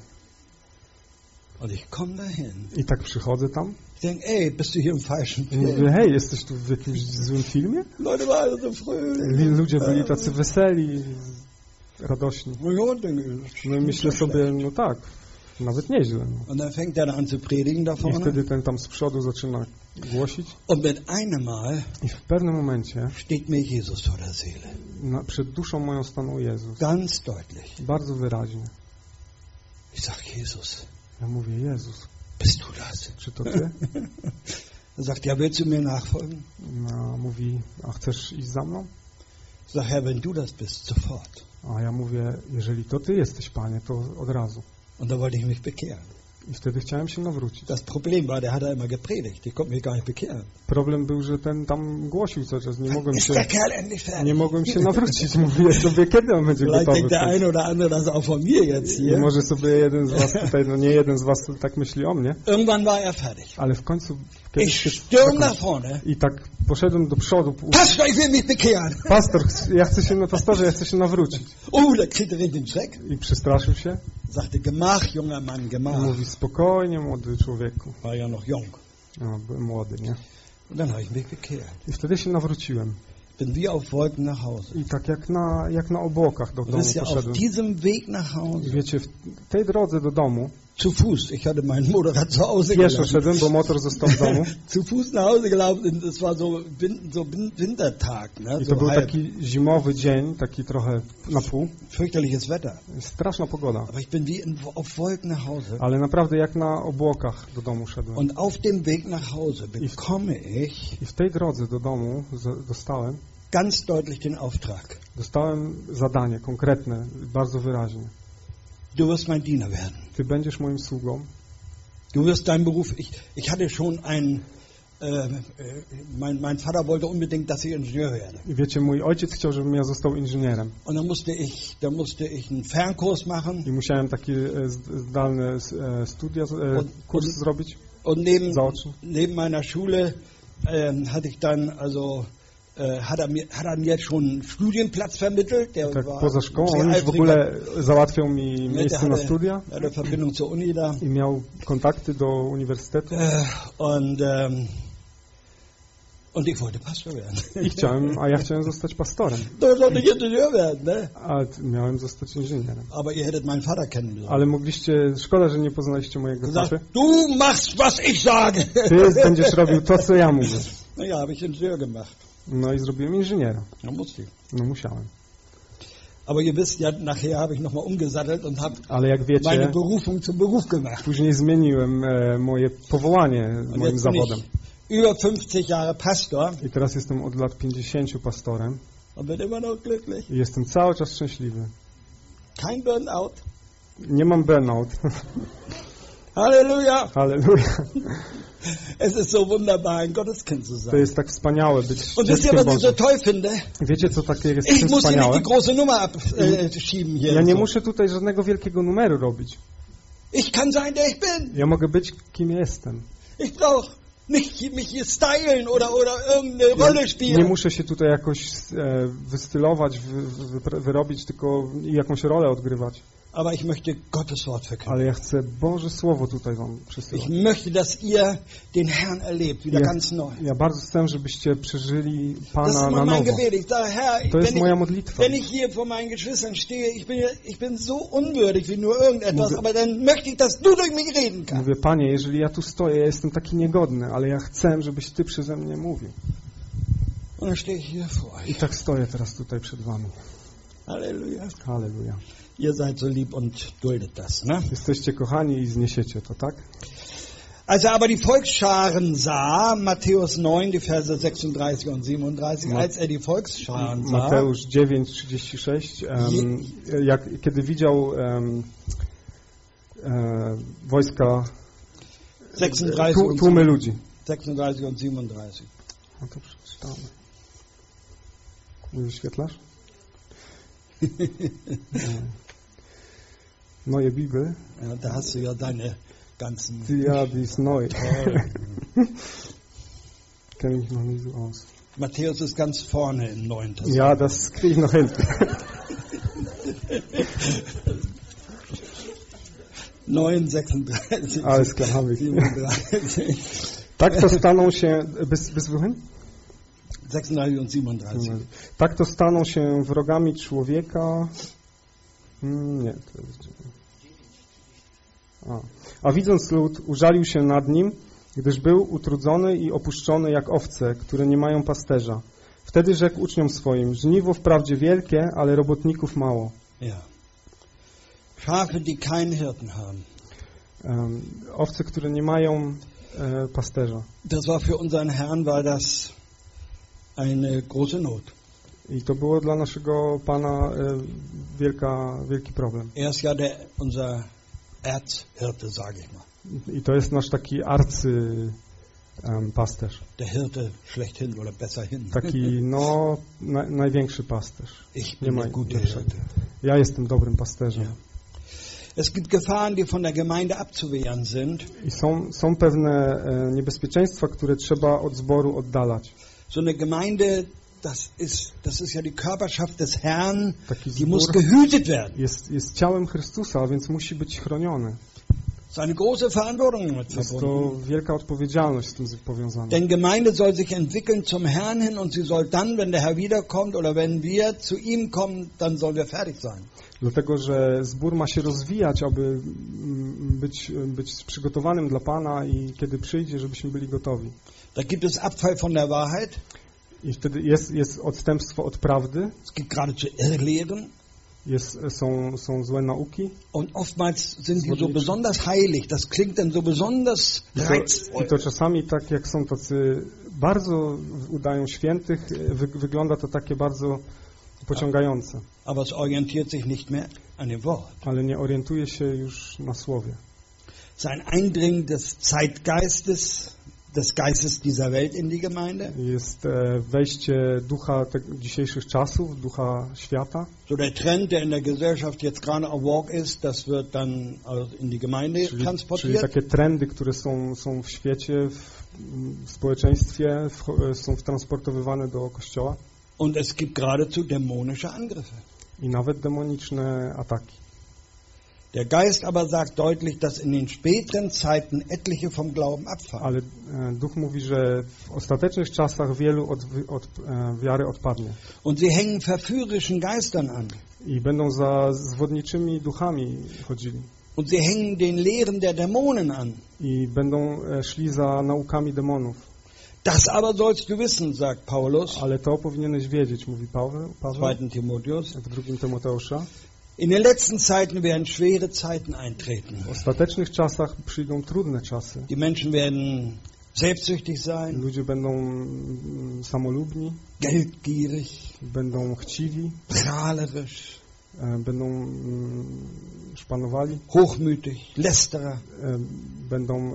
A: Und ich komme dahin.
B: I tak przychodzę tam
A: Ich denke, ey, bist du hier im falschen
B: i mówię,
A: Film?
B: hej, jesteś tu w jakimś złym filmie?
A: Leute waren alle so fröhlich.
B: Ludzie byli tacy weseli, radośni.
A: No ja, denke ich.
B: No i myślę sobie, no tak, nawet nieźle. No.
A: Und dann fängt er an zu predigen da
B: I
A: vorne.
B: wtedy ten tam z przodu zaczyna głosić.
A: Und mit einem Mal
B: I w pewnym momencie
A: steht mir Jesus vor der Seele.
B: przed duszą moją stanął Jezus.
A: Ganz deutlich.
B: Bardzo wyraźnie.
A: Ich sag, Jesus,
B: Ja mówię, Jezus,
A: bist du das?
B: czy to Ty?
A: Er sagt, ja, willst du mir nachfolgen?
B: No, mówi, a chcesz iść za mną?
A: Sag, Herr, wenn du das bist, sofort.
B: A ja mówię, jeżeli to Ty jesteś, Panie, to od razu.
A: Und da wollte ich mich bekehren.
B: I wtedy chciałem się nawrócić.
A: Das Problem war, der hat immer gepredigt. Ich konnte mich gar nicht bekehren.
B: Problem był, że ten tam głosił cały czas.
A: Ist der Kerl endlich fertig?
B: Nie mogłem się nawrócić. Mówię sobie, kiedy on będzie
A: Vielleicht
B: gotowy.
A: denkt der eine oder andere das auch von mir jetzt
B: I
A: hier.
B: może sobie jeden z was tutaj, no nie jeden z was tak myśli o mnie.
A: Irgendwann war er fertig.
B: Ale w końcu
A: Ich stürm nach vorne.
B: I tak poszedłem do przodu.
A: Pastor, ich will mich bekehren.
B: Pastorze, ja chcę się nawrócić.
A: Da kriegt er den Schreck.
B: I przestraszył się.
A: Sagte, Gemach, junger Mann, Gemach.
B: Mówi, spokojnie, młody człowieku.
A: War ja noch jung.
B: No, byłem młody, nie?
A: Und dann habe ich mich bekehrt.
B: I wtedy się nawróciłem.
A: Bin wie auf Wolken nach Hause.
B: I tak jak na obłokach do domu
A: Auf
B: poszedłem.
A: diesem Weg nach Hause.
B: Wiecie, w tej drodze do domu
A: Zu Fuß. Ich hatte meinen Motorrad zu Hause
B: pieszo
A: gelassen.
B: szedłem, bo motor został w domu.
A: Zu Fuß nach Hause gelaufen. Das war so Wintertag. Ne?
B: I
A: So
B: to był
A: halb.
B: taki zimowy dzień, taki trochę na pół.
A: Fürchterliches Wetter.
B: Straszna pogoda.
A: Aber ich bin wie auf Wolken nach Hause.
B: Ale naprawdę jak na obłokach do domu szedłem.
A: Und auf dem Weg nach Hause bekomme ich
B: I w tej drodze do domu dostałem
A: ganz deutlich den Auftrag.
B: Dostałem zadanie konkretne, bardzo wyraźnie.
A: Du wirst mein Diener werden.
B: Ty będziesz moim sługą.
A: Du wirst deinen Beruf. Ich hatte schon mein Vater wollte unbedingt, dass ich Ingenieur werde.
B: I wiecie, mój ojciec chciał, żebym ja został inżynierem.
A: Und dann musste ich einen Fernkurs machen.
B: I musiałem taki zdalny kurs zrobić.
A: Und neben meiner Schule hatte ich dann hat er mir schon einen Studienplatz vermittelt. Der
B: tak,
A: war
B: poza szkołą on już w ogóle załatwiał mi miejsce na studia.
A: Hatte Verbindung zur Uni da.
B: I miał kontakty do uniwersytetu.
A: Und ich wollte Pastor werden.
B: Ja chciałem zostać pastorem.
A: Da sollte ich Ingenieur werden, ne?
B: A miałem zostać inżynierem.
A: Aber ihr hättet meinen Vater kennengelernt.
B: Ale szkoda, że nie poznaliście mojego taty.
A: Du machst, was ich sage.
B: Ty będziesz robił to, co ja mówię.
A: Na ja, habe ich Ingenieur gemacht.
B: No i zrobiłem inżyniera.
A: Ja, musste ich.
B: No musiałem.
A: Aber ihr wisst ja, nachher habe ich nochmal umgesattelt und habe
B: meine
A: Berufung zum Beruf gemacht.
B: Później zmieniłem moje powołanie moim zawodem.
A: Über 50 Jahre Pastor.
B: I teraz jestem od lat 50 pastorem.
A: Und bin immer noch glücklich.
B: I jestem cały czas szczęśliwy.
A: Kein Burnout.
B: Nie mam burnout.
A: Halleluja.
B: Halleluja.
A: Es ist so wunderbar, ein Gotteskind zu sein.
B: To jest tak wspaniałe być
A: Und wisst ihr, was ich so toll finde?
B: Wiecie, co takie jest
A: Ich muss hier
B: wspaniałe?
A: nicht die große Nummer abschieben hier.
B: Ja nie muszę tutaj żadnego wielkiego numeru robić.
A: Ich kann sein, der ich bin.
B: Ja mogę być, kim jestem.
A: Ich brauche nicht mich hier stylen oder irgendeine Rolle spielen.
B: Nie muszę się tutaj jakoś wystylować, wyrobić, tylko jakąś rolę odgrywać.
A: Aber ich möchte Gottes Wort verkünden.
B: Ale ja chcę Boże Słowo tutaj wam przesyłać.
A: Ich möchte, dass ihr den Herrn erlebt, wieder ganz neu.
B: Ja bardzo chcę, żebyście przeżyli Pana
A: Das ist
B: na
A: mein
B: nowo.
A: Gebet. Ich sage, Herr,
B: To jest moja modlitwa.
A: wenn ich hier vor meinen Geschwistern stehe, ich bin so unwürdig wie nur irgendetwas, aber dann möchte ich, dass du durch mich reden kannst.
B: Mówię, Panie, jeżeli ja tu stoję, ja jestem taki niegodny, ale ja chcę, żebyś Ty przeze mnie mówił.
A: Und dann stehe ich hier vor euch.
B: I tak stoję teraz tutaj przed wami.
A: Halleluja.
B: Halleluja.
A: Ihr seid so lieb und duldet das, ne?
B: Jesteście kochani i zniesiecie to, tak?
A: Als er aber die Volksscharen sah, Matthäus 9, die Verse 36 und 37, als er die Volksscharen sah,
B: Mateusz 9:36, kiedy widział wojska,
A: 36
B: tłumy ludzi.
A: 36 und 37.
B: No to przeczytamy. Nie wyświetlasz? Neue Bibel.
A: Ja, da hast du ja deine ganzen...
B: Ja, die ist neu. Kenne ich noch nie so aus.
A: Matthäus ist ganz vorne im Neuen Testament.
B: Ja, das kriege ich noch hin.
A: 9:36.
B: Alles klar, habe ich.
A: 37.
B: Tak to staną się... Bis wohin?
A: 36 und 37.
B: Tak to staną się wrogami człowieka... Nie, to jest... A widząc lud, użalił się nad nim, gdyż był utrudzony i opuszczony jak owce, które nie mają pasterza. Wtedy rzekł uczniom swoim, żniwo wprawdzie wielkie, ale robotników mało.
A: Ja. Schafe, die keinen Hirten haben.
B: Owce, które nie mają pasterza.
A: Das war für unseren Herrn war das eine große Not.
B: I to było dla naszego Pana wielki problem.
A: Er ist ja unser Erzhirte, sage ich mal.
B: I to jest nasz taki pasterz.
A: Der Hirte schlechthin oder besser hin.
B: Taki, największy pasterz.
A: Ich bin der gute Hirte.
B: Ja jestem dobrym pasterzem.
A: Ja. Es gibt Gefahren, die von der Gemeinde abzuwehren sind.
B: I są pewne niebezpieczeństwa, które trzeba od zboru oddalać.
A: So eine Gemeinde, das ist ja die Körperschaft des Herrn,
B: Taki
A: die muss gehütet werden.
B: Jest ciałem Chrystusa, więc musi być chronione.
A: Das ist eine große Verantwortung damit
B: Jest to
A: verbunden.
B: wielka odpowiedzialność z tym powiązana.
A: Denn Gemeinde soll sich entwickeln zum Herrn hin und sie soll dann, wenn der Herr wiederkommt oder wenn wir zu ihm kommen, dann sollen wir fertig sein.
B: Dlatego, że zbór ma się rozwijać, aby być przygotowanym dla Pana i kiedy przyjdzie, żebyśmy byli gotowi.
A: Da gibt es Abfall von der Wahrheit.
B: I wtedy jest odstępstwo od prawdy,
A: Es gibt geradezu Irrlehren.
B: są złe nauki.
A: Und oftmals sind die so besonders heilig. Das klingt dann so besonders reizvoll.
B: I to czasami tak, jak są tacy bardzo udają świętych, wygląda to takie bardzo pociągające.
A: Aber es orientiert sich nicht mehr an dem Wort.
B: Ale nie orientuje się już na słowie.
A: Es ist ein Eindringen des Zeitgeistes, des Geistes dieser Welt in die Gemeinde.
B: Jest wejście ducha dzisiejszych czasów, ducha świata.
A: So der Trend, der in der Gesellschaft jetzt gerade en vogue ist, das wird dann in die Gemeinde
B: Czyli
A: transportiert.
B: takie trendy, które są w świecie, w społeczeństwie, są transportowywane do Kościoła.
A: Und es gibt geradezu dämonische Angriffe.
B: I nawet demoniczne ataki.
A: Der Geist aber sagt deutlich, dass in den späteren Zeiten etliche vom Glauben abfallen.
B: Ale Duch mówi, że w ostatecznych czasach wielu od wiary odpadnie.
A: Und sie hängen verführerischen Geistern an.
B: I będą za zwodniczymi duchami chodzili.
A: Und sie hängen den Lehren der Dämonen an.
B: I będą szli za naukami demonów.
A: Das aber sollst du wissen, sagt Paulus.
B: Ale to powinieneś wiedzieć, mówi Paweł
A: 2. Timotheus.
B: w 2 Tymoteusza.
A: In den letzten Zeiten werden schwere Zeiten eintreten.
B: W ostatecznych czasach przyjdą trudne czasy.
A: Die Menschen werden selbstsüchtig sein,
B: Ludzie będą samolubni,
A: geldgierig,
B: będą chciwi,
A: prahlerisch,
B: będą szpanowali,
A: hochmütig, lästerer,
B: będą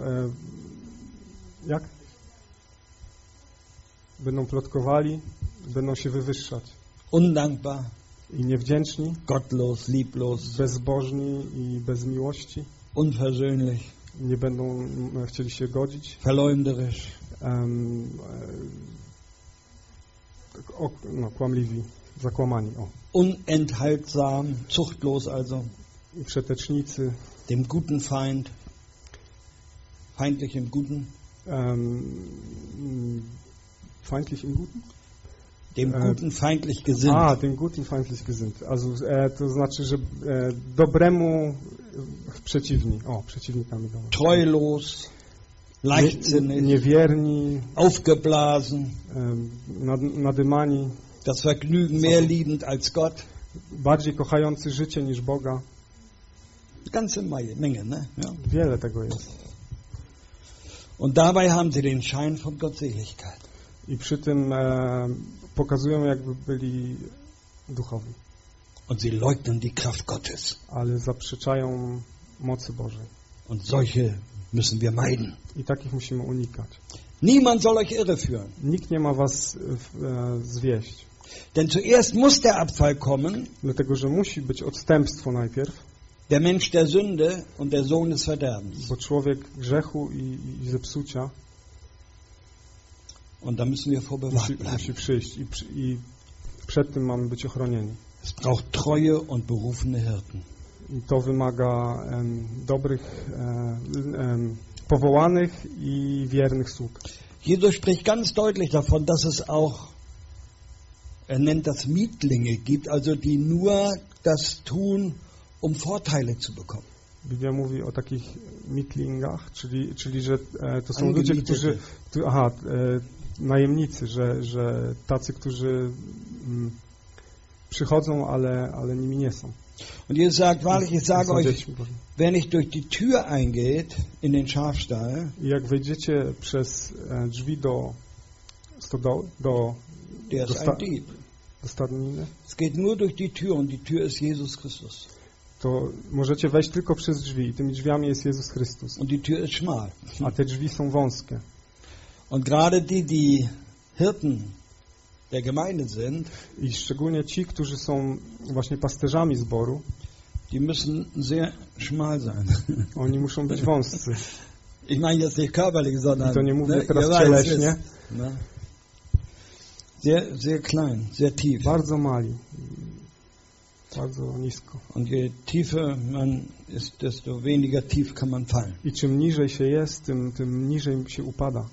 B: będą plotkowali, będą się wywyższać
A: undankbar,
B: i niewdzięczni,
A: gottlos, lieblos,
B: bezbożni i bez miłości,
A: unversöhnlich,
B: nie będą chcieli się godzić,
A: verleumderisch,
B: kłamliwi, zakłamani,
A: unenthaltsam, zuchtlos also,
B: i przetecznicy,
A: dem guten Feind, feindlich im Guten,
B: feindlich im Guten?
A: dem Guten feindlich gesinnt.
B: Dem Guten feindlich gesinnt. Also, to znaczy, że dobremu przeciwni. Przeciwnikami dobra.
A: Treulos, leichtsinnig,
B: niewierni,
A: aufgeblasen,
B: nadymani,
A: das Vergnügen mehr liebend als Gott.
B: Bardziej kochający życie niż Boga.
A: Ganze Menge, ne? Ja.
B: Wiele tego jest.
A: Und dabei haben sie den Schein von Gottseligkeit.
B: I przy tym pokazują, jakby byli duchowi.
A: Und sie leugnen die Kraft Gottes.
B: Ale zaprzeczają mocy Bożej.
A: Und solche müssen wir meiden.
B: I takich musimy unikać.
A: Niemand soll euch irreführen.
B: Nikt nie ma was zwieść.
A: Denn zuerst muss der Abfall kommen,
B: Dlatego, że musi być odstępstwo najpierw.
A: der Mensch der Sünde und der Sohn des Verderbens.
B: Bo człowiek grzechu i zepsucia
A: Und da müssen wir vorbewahrt
B: musi
A: bleiben.
B: przyjść i przed tym mamy być ochronieni.
A: Es braucht treue und berufene Hirten.
B: I to wymaga dobrych, powołanych i wiernych sług.
A: Jesus spricht ganz deutlich davon, dass es auch, nennt das Mietlinge gibt, also die nur das tun, um Vorteile zu bekommen.
B: Biblia mówi o takich mitlingach, czyli że to są ludzie, którzy najemnicy, że tacy, którzy przychodzą, ale nimi nie są.
A: Und Jesus sagt, wahrlich, ich sage euch, wer nicht durch die Tür eingeht in den Schafstall,
B: I jak wejdziecie przez drzwi do stodoły,
A: der ist ein Dieb.
B: do stadniny,
A: Es geht nur durch die Tür und die Tür ist Jesus Christus.
B: to możecie wejść tylko przez drzwi i tymi drzwiami jest Jezus Chrystus.
A: Und die Tür ist schmal.
B: A te drzwi są wąskie.
A: Und gerade die Hirten der Gemeinde sind,
B: I szczególnie ci, którzy są właśnie pasterzami zboru,
A: die müssen sehr schmal sein.
B: oni muszą być wąscy.
A: Ich meine jetzt nicht körperlich, sondern
B: I to nie mówię teraz
A: ihr weißt,
B: cieleśnie.
A: ne? Sehr, sehr klein, sehr tief.
B: Bardzo mali. Bardzo nisko.
A: Und je tiefer man ist, desto weniger tief kann man fallen.
B: I czym niżej się jest, tym niżej się upada.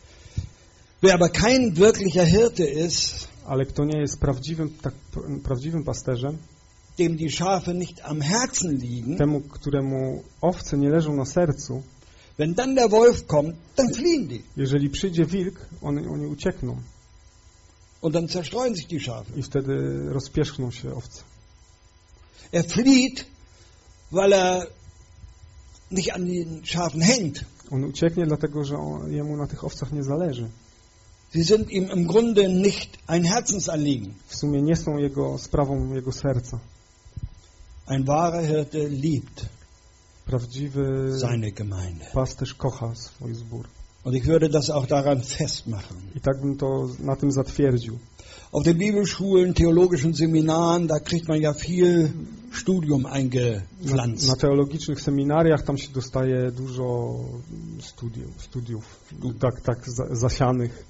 A: Wer aber kein wirklicher Hirte ist,
B: Ale kto nie jest prawdziwym pasterzem,
A: dem die Schafe nicht am Herzen liegen,
B: temu, któremu owce nie leżą na sercu,
A: wenn dann der Wolf kommt, dann fliehen die.
B: jeżeli przyjdzie wilk, oni uciekną
A: Und dann zerstreuen sich die Schafe.
B: i wtedy rozpierzchną się owce.
A: Er flieht, weil er nicht an den Schafen hängt.
B: On ucieknie, dlatego że jemu na tych owcach nie zależy.
A: Sie sind ihm im Grunde nicht ein Herzensanliegen.
B: W sumie nie są sprawą jego serca.
A: Ein wahrer Hirte liebt
B: Prawdziwy
A: seine Gemeinde.
B: pasterz kocha swój zbór.
A: Und ich würde das auch daran festmachen.
B: I tak bym to na tym zatwierdził.
A: Auf den Bibelschulen, theologischen Seminaren, da kriegt man ja viel Studium eingepflanzt.
B: Na teologicznych seminariach tam się dostaje dużo studiów tak zasianych.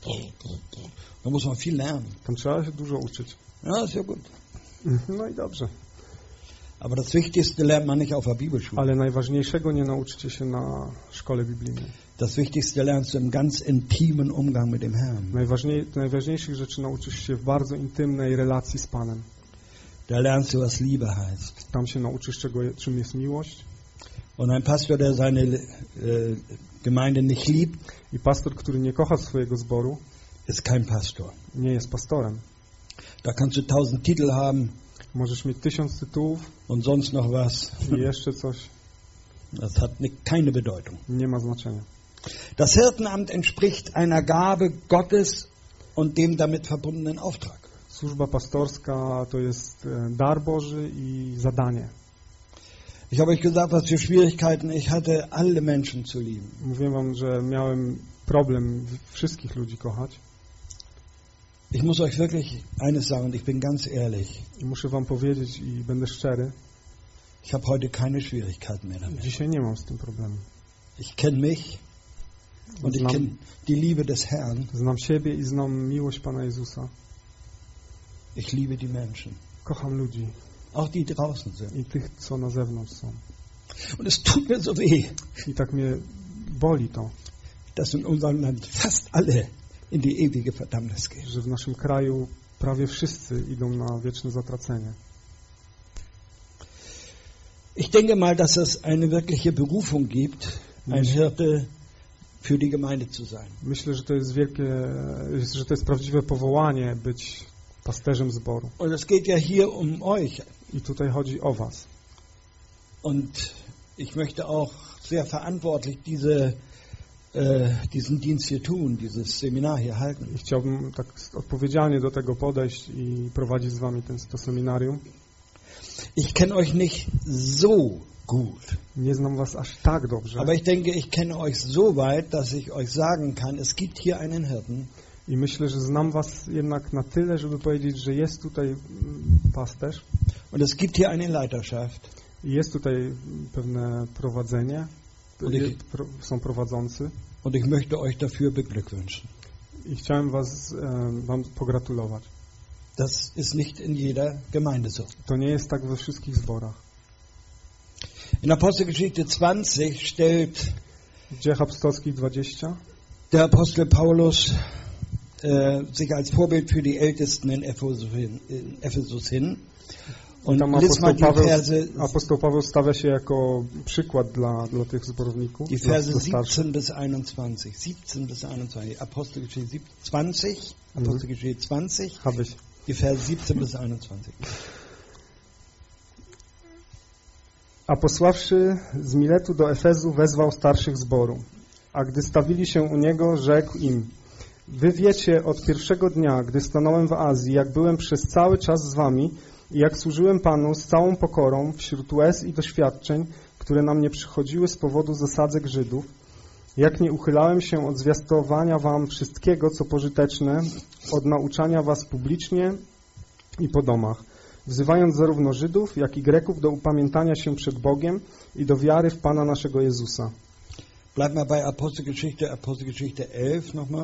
A: Da muss man viel lernen.
B: Tam trzeba się dużo uczyć.
A: Ja, ist ja gut.
B: No i dobrze.
A: Aber das Wichtigste lernt man nicht auf der Bibelschule.
B: Ale najważniejszego nie nauczycie się na szkole biblijnej.
A: Das Wichtigste lernst du im ganz intimen Umgang mit dem Herrn.
B: Najważniejszych rzeczy nauczysz się w bardzo intymnej relacji z Panem.
A: Da lernst du, was Liebe heißt.
B: Tam się nauczysz, czym jest miłość.
A: Und ein Pastor, der seine Gemeinde nicht liebt,
B: I pastor, który nie kocha swojego zboru,
A: ist kein Pastor.
B: nie jest pastorem.
A: Da kannst du 1000 Titel haben
B: Możesz mieć 1000 tytułów
A: und sonst noch was.
B: i jeszcze coś.
A: Das hat keine Bedeutung.
B: Nie ma znaczenia.
A: Das Hirtenamt entspricht einer Gabe Gottes und dem damit verbundenen Auftrag.
B: Służba pastorska to jest dar Boży i zadanie.
A: Ich habe euch gesagt, was für Schwierigkeiten ich hatte, alle Menschen zu lieben.
B: Mówiłem wam, że miałem problem wszystkich ludzi kochać.
A: Ich muss euch wirklich eines sagen, und ich bin ganz ehrlich.
B: I muszę wam powiedzieć i będę szczery.
A: Ich habe heute keine Schwierigkeiten mehr damit.
B: Dzisiaj nie mam z tym problemu.
A: Ich kenne mich und ich kenne die Liebe des Herrn.
B: Znam siebie i znam miłość Pana Jezusa.
A: Ich liebe die Menschen.
B: Kocham ludzi.
A: Auch die draußen sind.
B: I tych, co na zewnątrz są.
A: Und es tut mir so weh,
B: I tak mnie boli to,
A: dass in unserem Land fast alle in die ewige Verdammnis gehen.
B: że w naszym kraju prawie wszyscy idą na wieczne zatracenie.
A: Ich denke mal, dass es eine wirkliche Berufung gibt, ein Hirte für die Gemeinde zu sein.
B: Myślę, że to jest że to jest prawdziwe powołanie być pasterzem zboru.
A: Und es geht ja hier um euch.
B: I tutaj chodzi o was.
A: Und ich möchte auch sehr verantwortlich diesen Dienst hier tun, dieses Seminar hier halten.
B: I chciałbym tak odpowiedzialnie do tego podejść i prowadzić z wami to seminarium.
A: Ich kenne euch nicht so gut.
B: Nie znam was aż tak dobrze.
A: Aber ich denke, ich kenne euch so weit, dass ich euch sagen kann, es gibt hier einen Hirten.
B: I myślę, że znam was jednak na tyle, żeby powiedzieć, że jest tutaj pasterz.
A: Und es gibt hier eine Leiterschaft.
B: I jest tutaj pewne prowadzenie. Są prowadzący.
A: Und ich möchte euch dafür beglückwünschen.
B: I chciałem wam pogratulować.
A: Das ist nicht in jeder Gemeinde so.
B: To nie jest tak we wszystkich zborach.
A: In Apostelgeschichte 20 stellt
B: W Dziejach Apostolskich 20
A: der Apostel Paulus sich als Vorbild für die Ältesten in Ephesus hin. Und
B: tam
A: lies mal die Verse,
B: apostoł Paweł stawia się jako przykład dla tych zborowników.
A: Die Verse 17 bis 21. 17 bis 21. Apostelgeschichte 20. Apostelgeschichte 20.
B: Habe ich.
A: Die Verse 17 bis 21.
B: A posławszy z Miletu do Efezu, wezwał starszych zboru. A gdy stawili się u niego, rzekł im: Wy wiecie od pierwszego dnia, gdy stanąłem w Azji, jak byłem przez cały czas z wami i jak służyłem Panu z całą pokorą wśród łez i doświadczeń, które na mnie przychodziły z powodu zasadzek Żydów, jak nie uchylałem się od zwiastowania wam wszystkiego, co pożyteczne, od nauczania was publicznie i po domach, wzywając zarówno Żydów, jak i Greków do upamiętania się przed Bogiem i do wiary w Pana naszego Jezusa.
A: Bleiben wir bei Apostelgeschichte 11 nochmal.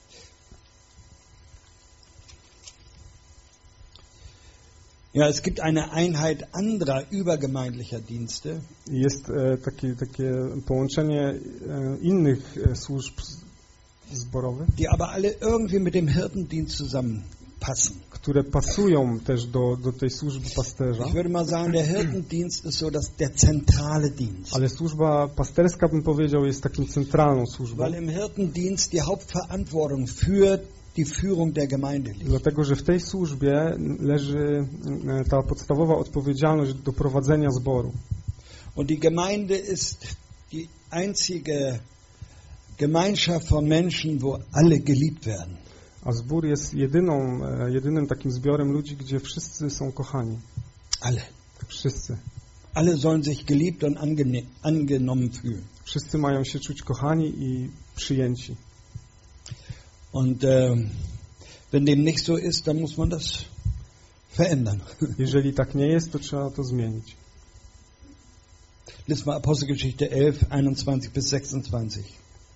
A: Ja, es gibt eine Einheit anderer übergemeindlicher Dienste.
B: Jest takie połączenie innych służb zborowych,
A: die aber alle irgendwie mit dem Hirtendienst zusammenpassen.
B: Które pasują też do tej służby pasterza.
A: Ich würde mal sagen, der Hirtendienst ist so der zentrale Dienst.
B: Ale służba pasterska, bym powiedział, jest taką centralną służbą.
A: Weil im Hirtendienst die Hauptverantwortung für die Führung der Gemeinde liegt.
B: Dlatego, że w tej służbie leży ta podstawowa odpowiedzialność do prowadzenia zboru.
A: Und die Gemeinde ist die einzige Gemeinschaft von Menschen, wo alle geliebt werden.
B: A zbór jest jedynym takim zbiorem ludzi, gdzie wszyscy są kochani.
A: Alle.
B: Wszyscy.
A: Alle sollen sich geliebt und angenommen fühlen.
B: Wszyscy mają się czuć kochani i przyjęci.
A: Und wenn dem nicht so ist, dann muss man das verändern.
B: Jeżeli tak nie jest, to trzeba to zmienić.
A: Lies mal Apostelgeschichte 11, 21 bis 26.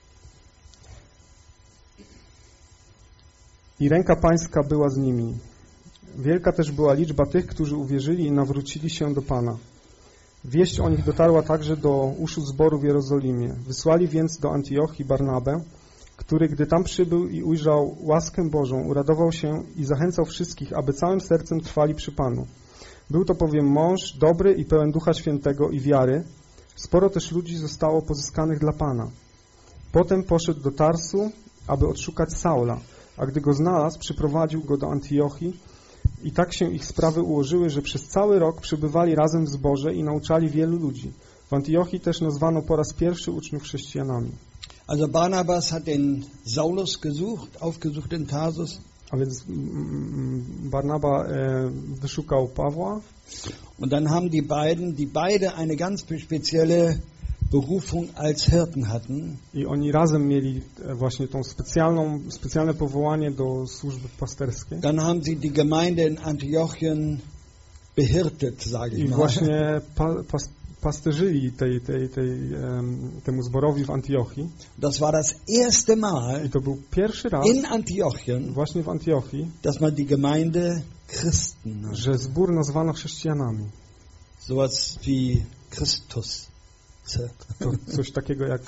B: I ręka Pańska była z nimi. Wielka też była liczba tych, którzy uwierzyli i nawrócili się do Pana. Wieść o nich dotarła także do uszu zboru w Jerozolimie. Wysłali więc do Antiochii Barnabę, który, gdy tam przybył i ujrzał łaskę Bożą, uradował się i zachęcał wszystkich, aby całym sercem trwali przy Panu. Był to bowiem mąż dobry i pełen Ducha Świętego i wiary. Sporo też ludzi zostało pozyskanych dla Pana. Potem poszedł do Tarsu, aby odszukać Saula, a gdy go znalazł, przyprowadził go do Antiochii i tak się ich sprawy ułożyły, że przez cały rok przebywali razem w zborze i nauczali wielu ludzi. W Antiochii też nazwano po raz pierwszy uczniów chrześcijanami.
A: Also Barnabas hat den Saulus aufgesucht in Tarsus.
B: A więc Barnaba wyszukał Pawła.
A: Und dann haben die beide eine ganz spezielle Berufung als Hirten hatten.
B: I oni razem mieli właśnie tą specjalne powołanie do służby pasterskiej.
A: Dann haben sie die Gemeinde in Antiochien behirtet, sage ich
B: I
A: mal.
B: właśnie pasterzyli temu zborowi w Antiochii.
A: Das war das erste Mal
B: I to był pierwszy raz
A: in Antiochien,
B: właśnie w Antiochii,
A: dass man die Gemeinde Christen nannte.
B: że zbór nazwano chrześcijanami.
A: Sowas wie Christus.
B: To coś takiego jak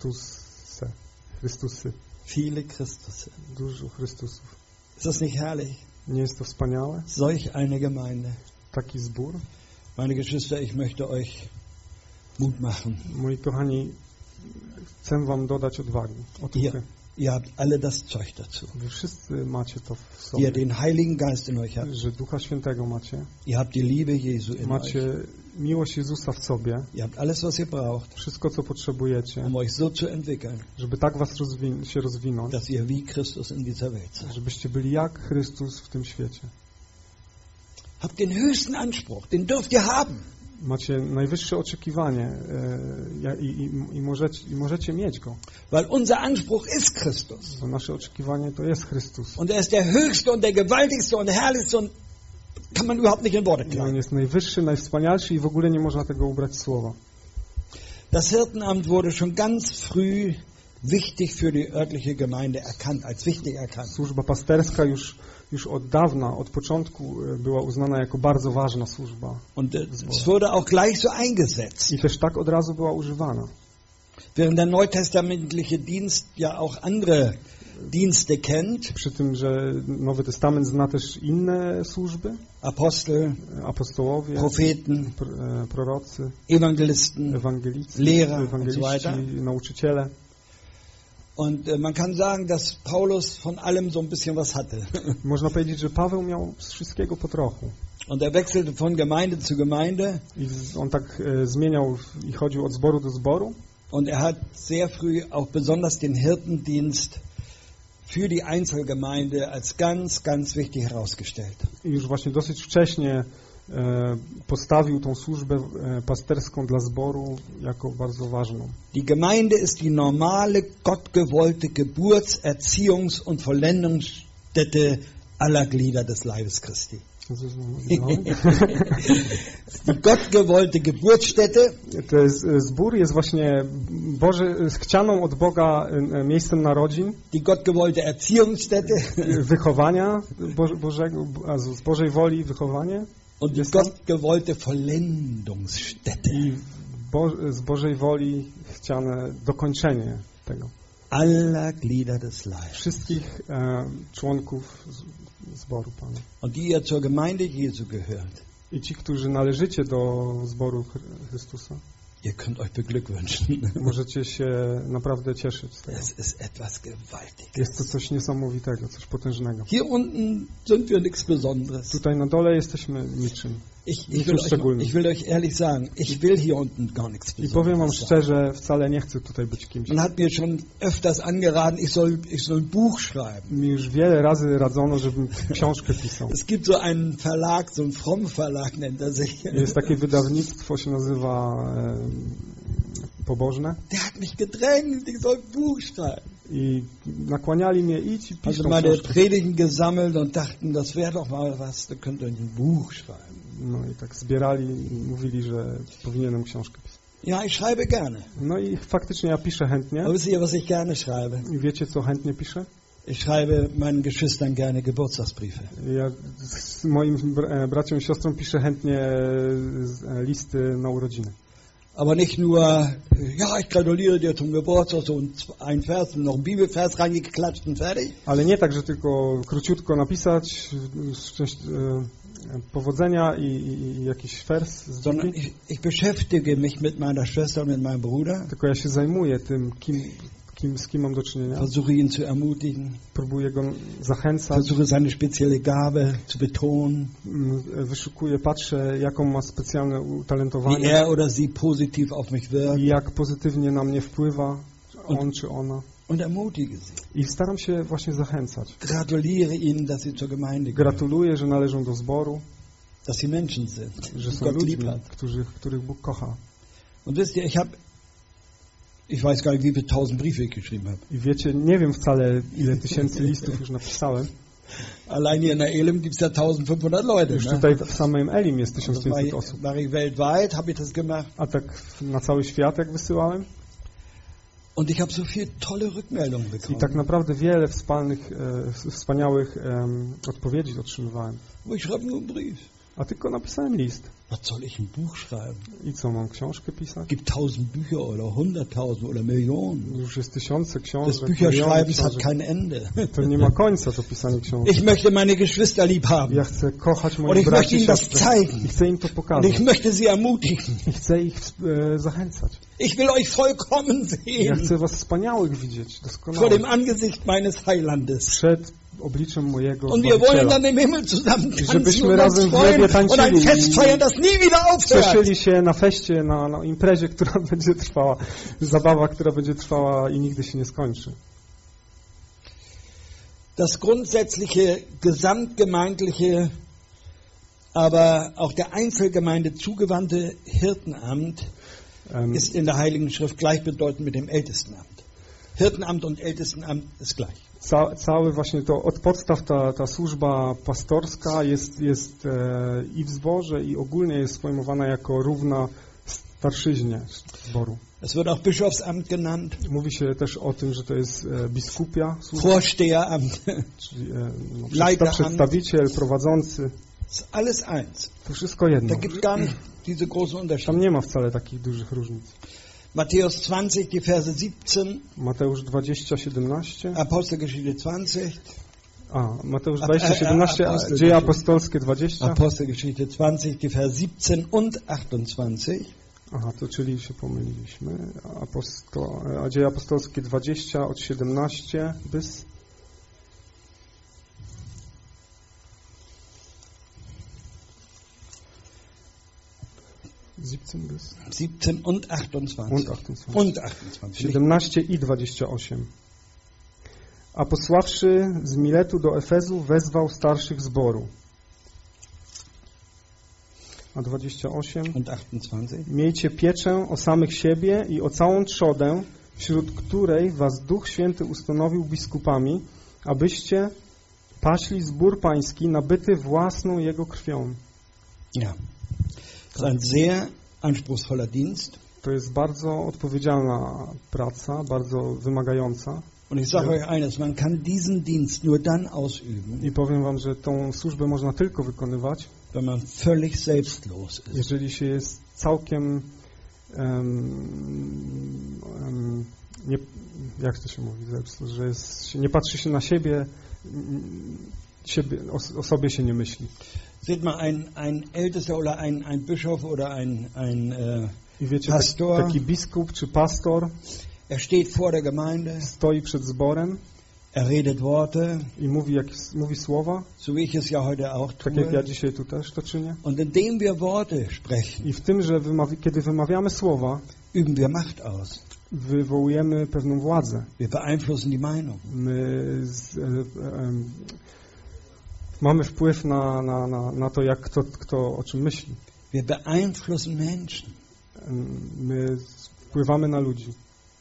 B: Chrystusy.
A: Viele Christusse.
B: Dużo Chrystusów.
A: Ist das nicht herrlich?
B: Nie jest to wspaniałe?
A: Solch eine Gemeinde.
B: Taki zbór?
A: Meine Geschwister, ich möchte euch Mut machen.
B: Moi kochani, chcę wam dodać odwagi, otuchy.
A: Ihr habt alle das Zeug dazu.
B: Wy wszyscy macie to w
A: Ihr
B: sobie,
A: den Heiligen Geist in euch habt.
B: że Ducha Świętego macie.
A: Ihr habt die Liebe Jesu in euch.
B: Macie miłość Jezusa w sobie.
A: Ihr habt alles, was ihr braucht,
B: Wszystko, co potrzebujecie,
A: um euch so zu entwickeln,
B: żeby tak was się rozwinąć,
A: dass ihr wie Christus in dieser Welt seid.
B: żebyście byli jak Chrystus w tym świecie.
A: Habt den höchsten Anspruch, den dürft ihr haben.
B: Macie najwyższe oczekiwanie i możecie mieć go.
A: Weil unser Anspruch ist Christus.
B: Bo nasze oczekiwanie to jest Chrystus.
A: Und er ist der höchste und der gewaltigste und der herrlichste und kann man überhaupt nicht in Worte
B: I on
A: kleiden.
B: jest najwyższy, najwspanialszy i w ogóle nie można tego ubrać w słowa.
A: Das Hirtenamt wurde schon ganz früh wichtig für die örtliche Gemeinde erkannt, als wichtig erkannt.
B: Służba pasterska już od dawna, od początku była uznana jako bardzo ważna służba.
A: Und es wurde auch gleich so eingesetzt.
B: I też tak od razu była używana.
A: Während der neutestamentliche Dienst ja auch andere Dienste kennt,
B: Przy tym, że Nowy Testament zna też inne służby,
A: Apostel,
B: apostołowie,
A: Propheten,
B: prorocy,
A: Evangelisten,
B: ewangelicy,
A: Lehrer und so
B: ewangeliści,
A: weiter.
B: nauczyciele.
A: Und man kann sagen, dass Paulus von allem so ein bisschen was hatte.
B: Można powiedzieć, że Paweł miał z wszystkiego po trochu.
A: Und er wechselte von Gemeinde zu Gemeinde.
B: I on tak zmieniał i chodził od zboru do zboru.
A: Und er hat sehr früh auch besonders den Hirtendienst für die Einzelgemeinde als ganz, ganz wichtig herausgestellt.
B: I już właśnie dosyć wcześnie postawił tą służbę pasterską dla zboru jako bardzo ważną.
A: Die Gemeinde ist die normale, gottgewollte Geburts-, Erziehungs- und Vollendungsstätte aller Glieder des Leibes Christi. Die gottgewollte Geburtsstätte.
B: To jest, zbór jest właśnie chcianą od Boga miejscem narodzin.
A: Die gottgewollte Erziehungsstätte.
B: Wychowania Bożego, z Bożej woli wychowanie.
A: Und die gottgewollte Vollendungsstätte.
B: I z Bożej woli chciane dokończenie tego.
A: Aller Glieder des Leibes.
B: Wszystkich członków zboru Pana.
A: Und die ihr zur Gemeinde Jesu gehört.
B: I ci, którzy należycie do zboru Chrystusa.
A: Ihr könnt euch beglückwünschen.
B: Możecie się naprawdę cieszyć z tego.
A: Es ist etwas Gewaltiges.
B: Jest to coś niesamowitego, coś potężnego.
A: Hier unten sind wir nichts Besonderes.
B: Tutaj na dole jesteśmy niczym.
A: Ich will euch ehrlich sagen, ich will hier unten gar nichts
B: I powiem wam szczerze, wcale nie chcę tutaj być kimś.
A: Man hat mir schon öfters angeraten, ich soll ein Buch schreiben.
B: Mi już wiele razy radzono, żebym książkę pisał.
A: Es gibt so einen Verlag, so einen Fromm Verlag nennt er sich.
B: Jest takie wydawnictwo, się nazywa Pobożne.
A: Der hat mich gedrängt, ich soll ein Buch schreiben.
B: I nakłaniali mnie, idź i pisz
A: Also
B: tą
A: meine
B: książkę.
A: Predigen gesammelt und dachten, das wäre doch mal was, da könnt ihr ein Buch schreiben.
B: No i tak zbierali i mówili, że powinienem książkę pisać.
A: Ja, ich schreibe gerne.
B: No i faktycznie ja piszę chętnie.
A: Aber wisst ihr, was ich gerne schreibe?
B: I wiecie, co chętnie piszę?
A: Ich schreibe meinen Geschwistern gerne Geburtstagsbriefe.
B: Ja z moim braciom i siostrą piszę chętnie listy na urodziny.
A: Aber nicht nur, ja, ich gratuliere dir zum Geburtstag, so ein Vers, noch ein Bibelvers reingeklatscht und fertig.
B: Ale nie tak, że tylko króciutko napisać powodzenia i jakiś wers z
A: Sondern
B: Biblii.
A: ich beschäftige mich mit meiner Schwester und mit meinem Bruder.
B: Tylko ja się zajmuję tym, z kim mam do czynienia.
A: Versuche ihn zu ermutigen.
B: Próbuję go zachęcać.
A: Versuche seine spezielle Gabe zu betonen.
B: Wyszukuję, patrzę, jaką ma specjalne
A: Wie
B: utalentowanie.
A: er oder sie positiv auf mich wirkt.
B: I jak pozytywnie na mnie wpływa on czy ona.
A: Und ermutige sie.
B: I staram się właśnie zachęcać.
A: Gratuliere ihnen, dass sie zur Gemeinde gehören.
B: Gratuluję, że należą do zboru,
A: Dass sie Menschen sind,
B: że
A: die
B: są
A: Gott lieb
B: ludźmi,
A: hat.
B: których Bóg kocha.
A: Und wisst ihr, ich weiß gar nicht, wie viele tausend Briefe ich geschrieben habe.
B: I wiecie, nie wiem wcale, ile tysięcy listów już napisałem.
A: Allein hier in der Elim gibt es ja 1500 Leute.
B: Już
A: Ne?
B: tutaj w samym Elim jest
A: Das
B: 1500 osób.
A: war ich weltweit, habe ich das gemacht.
B: A tak na cały świat jak wysyłałem.
A: Und ich habe so viele tolle Rückmeldungen
B: I
A: bekommen.
B: tak naprawdę wiele wspaniałych odpowiedzi otrzymywałem.
A: Aber ich schreibe nur einen Brief.
B: A tylko napisałem list.
A: Was soll ich ein Buch schreiben?
B: I co, mam książkę pisać?
A: Es gibt 1000 Bücher oder 100.000 oder Millionen.
B: Już jest tysiące
A: Das
B: książek,
A: Bücherschreibens hat
B: książek.
A: kein Ende.
B: To nie ma końca, to pisanie książek.
A: Ich möchte meine Geschwister lieb haben.
B: Ja chcę kochać
A: Und
B: moich
A: ich möchte
B: braci i
A: ihnen das
B: siostry.
A: zeigen.
B: I chcę im to
A: Und
B: pokazać.
A: ich möchte sie ermutigen.
B: I chcę ich zachęcać.
A: Ich will euch vollkommen
B: Ja
A: sehen.
B: chcę was wspaniałych widzieć,
A: Vor dem
B: doskonałych.
A: Angesicht meines Heilandes.
B: Przed obliczem mojego
A: Und wir wollen
B: Zbawiciela.
A: dann im Himmel zusammen tanzen
B: Żebyśmy
A: und uns
B: razem w
A: freuen
B: niebie
A: und ein
B: tańczyli
A: Fest feiern, das nie wieder aufhört.
B: Cieszyli się na feście, na imprezie, która będzie trwała, zabawa, która będzie trwała i nigdy się nie skończy.
A: Das grundsätzliche, gesamtgemeindliche, aber auch der Einzelgemeinde zugewandte Hirtenamt ist in der Heiligen Schrift gleichbedeutend mit dem Ältestenamt. Hirtenamt und Ältestenamt ist gleich.
B: Cały właśnie to od podstaw ta służba pastorska jest i w zborze i ogólnie jest pojmowana jako równa starszyźnie zboru.
A: Es wird auch Bischofsamt genannt,
B: Mówi się też o tym, że to jest biskupia służba,
A: Vorsteheramt,
B: czyli
A: Leiteramt.
B: przedstawiciel, prowadzący.
A: ist alles eins.
B: To wszystko jedno.
A: Da gibt es gar nicht diese großen
B: Tam
A: Unterschiede.
B: nie ma wcale takich dużych różnic.
A: Matthäus 20, die Verse 17,
B: Mateusz 20, 17.
A: Apostelgeschichte 20,
B: Mateusz 20, 17, Dzieje apostolskie 20.
A: Apostelgeschichte 20, die Verse 17 und 28.
B: Aha, to czyli się pomyliliśmy. Dzieje apostolskie 20 od 17 bis... bis
A: 17 und 28.
B: und 28.
A: Und 28.
B: 17 i 28. A posławszy z Miletu do Efezu, wezwał starszych zboru. A 28. Miejcie pieczę o samych siebie i o całą trzodę, wśród której was Duch Święty ustanowił biskupami, abyście paśli zbór pański nabyty własną Jego krwią.
A: Ja. To jest ein sehr anspruchsvoller Dienst.
B: To jest bardzo odpowiedzialna praca, bardzo wymagająca.
A: Und ich sage euch eines, man kann diesen Dienst nur dann ausüben.
B: I powiem wam, że tą służbę można tylko wykonywać,
A: wenn man völlig selbstlos ist.
B: Jeżeli się jest całkiem nie, jak to się mówi, selbstlos, że jest, nie patrzy się na siebie, o sobie się nie myśli.
A: Seht mal, ein Ältester oder ein Bischof oder ein
B: I wiecie,
A: Pastor,
B: taki biskup czy pastor,
A: er steht vor der Gemeinde,
B: stoi przed zborem,
A: er redet Worte,
B: i mówi słowa,
A: so wie ich es ja heute auch tue.
B: Tak jak ja dzisiaj tu też to czynię.
A: Und indem wir Worte sprechen,
B: I w tym, że kiedy wymawiamy słowa,
A: üben wir Macht aus.
B: Wywołujemy pewną władzę.
A: Wir beeinflussen die Meinung.
B: My mamy wpływ na to, jak kto o czym myśli.
A: Wir beeinflussen Menschen.
B: My wpływamy na ludzi.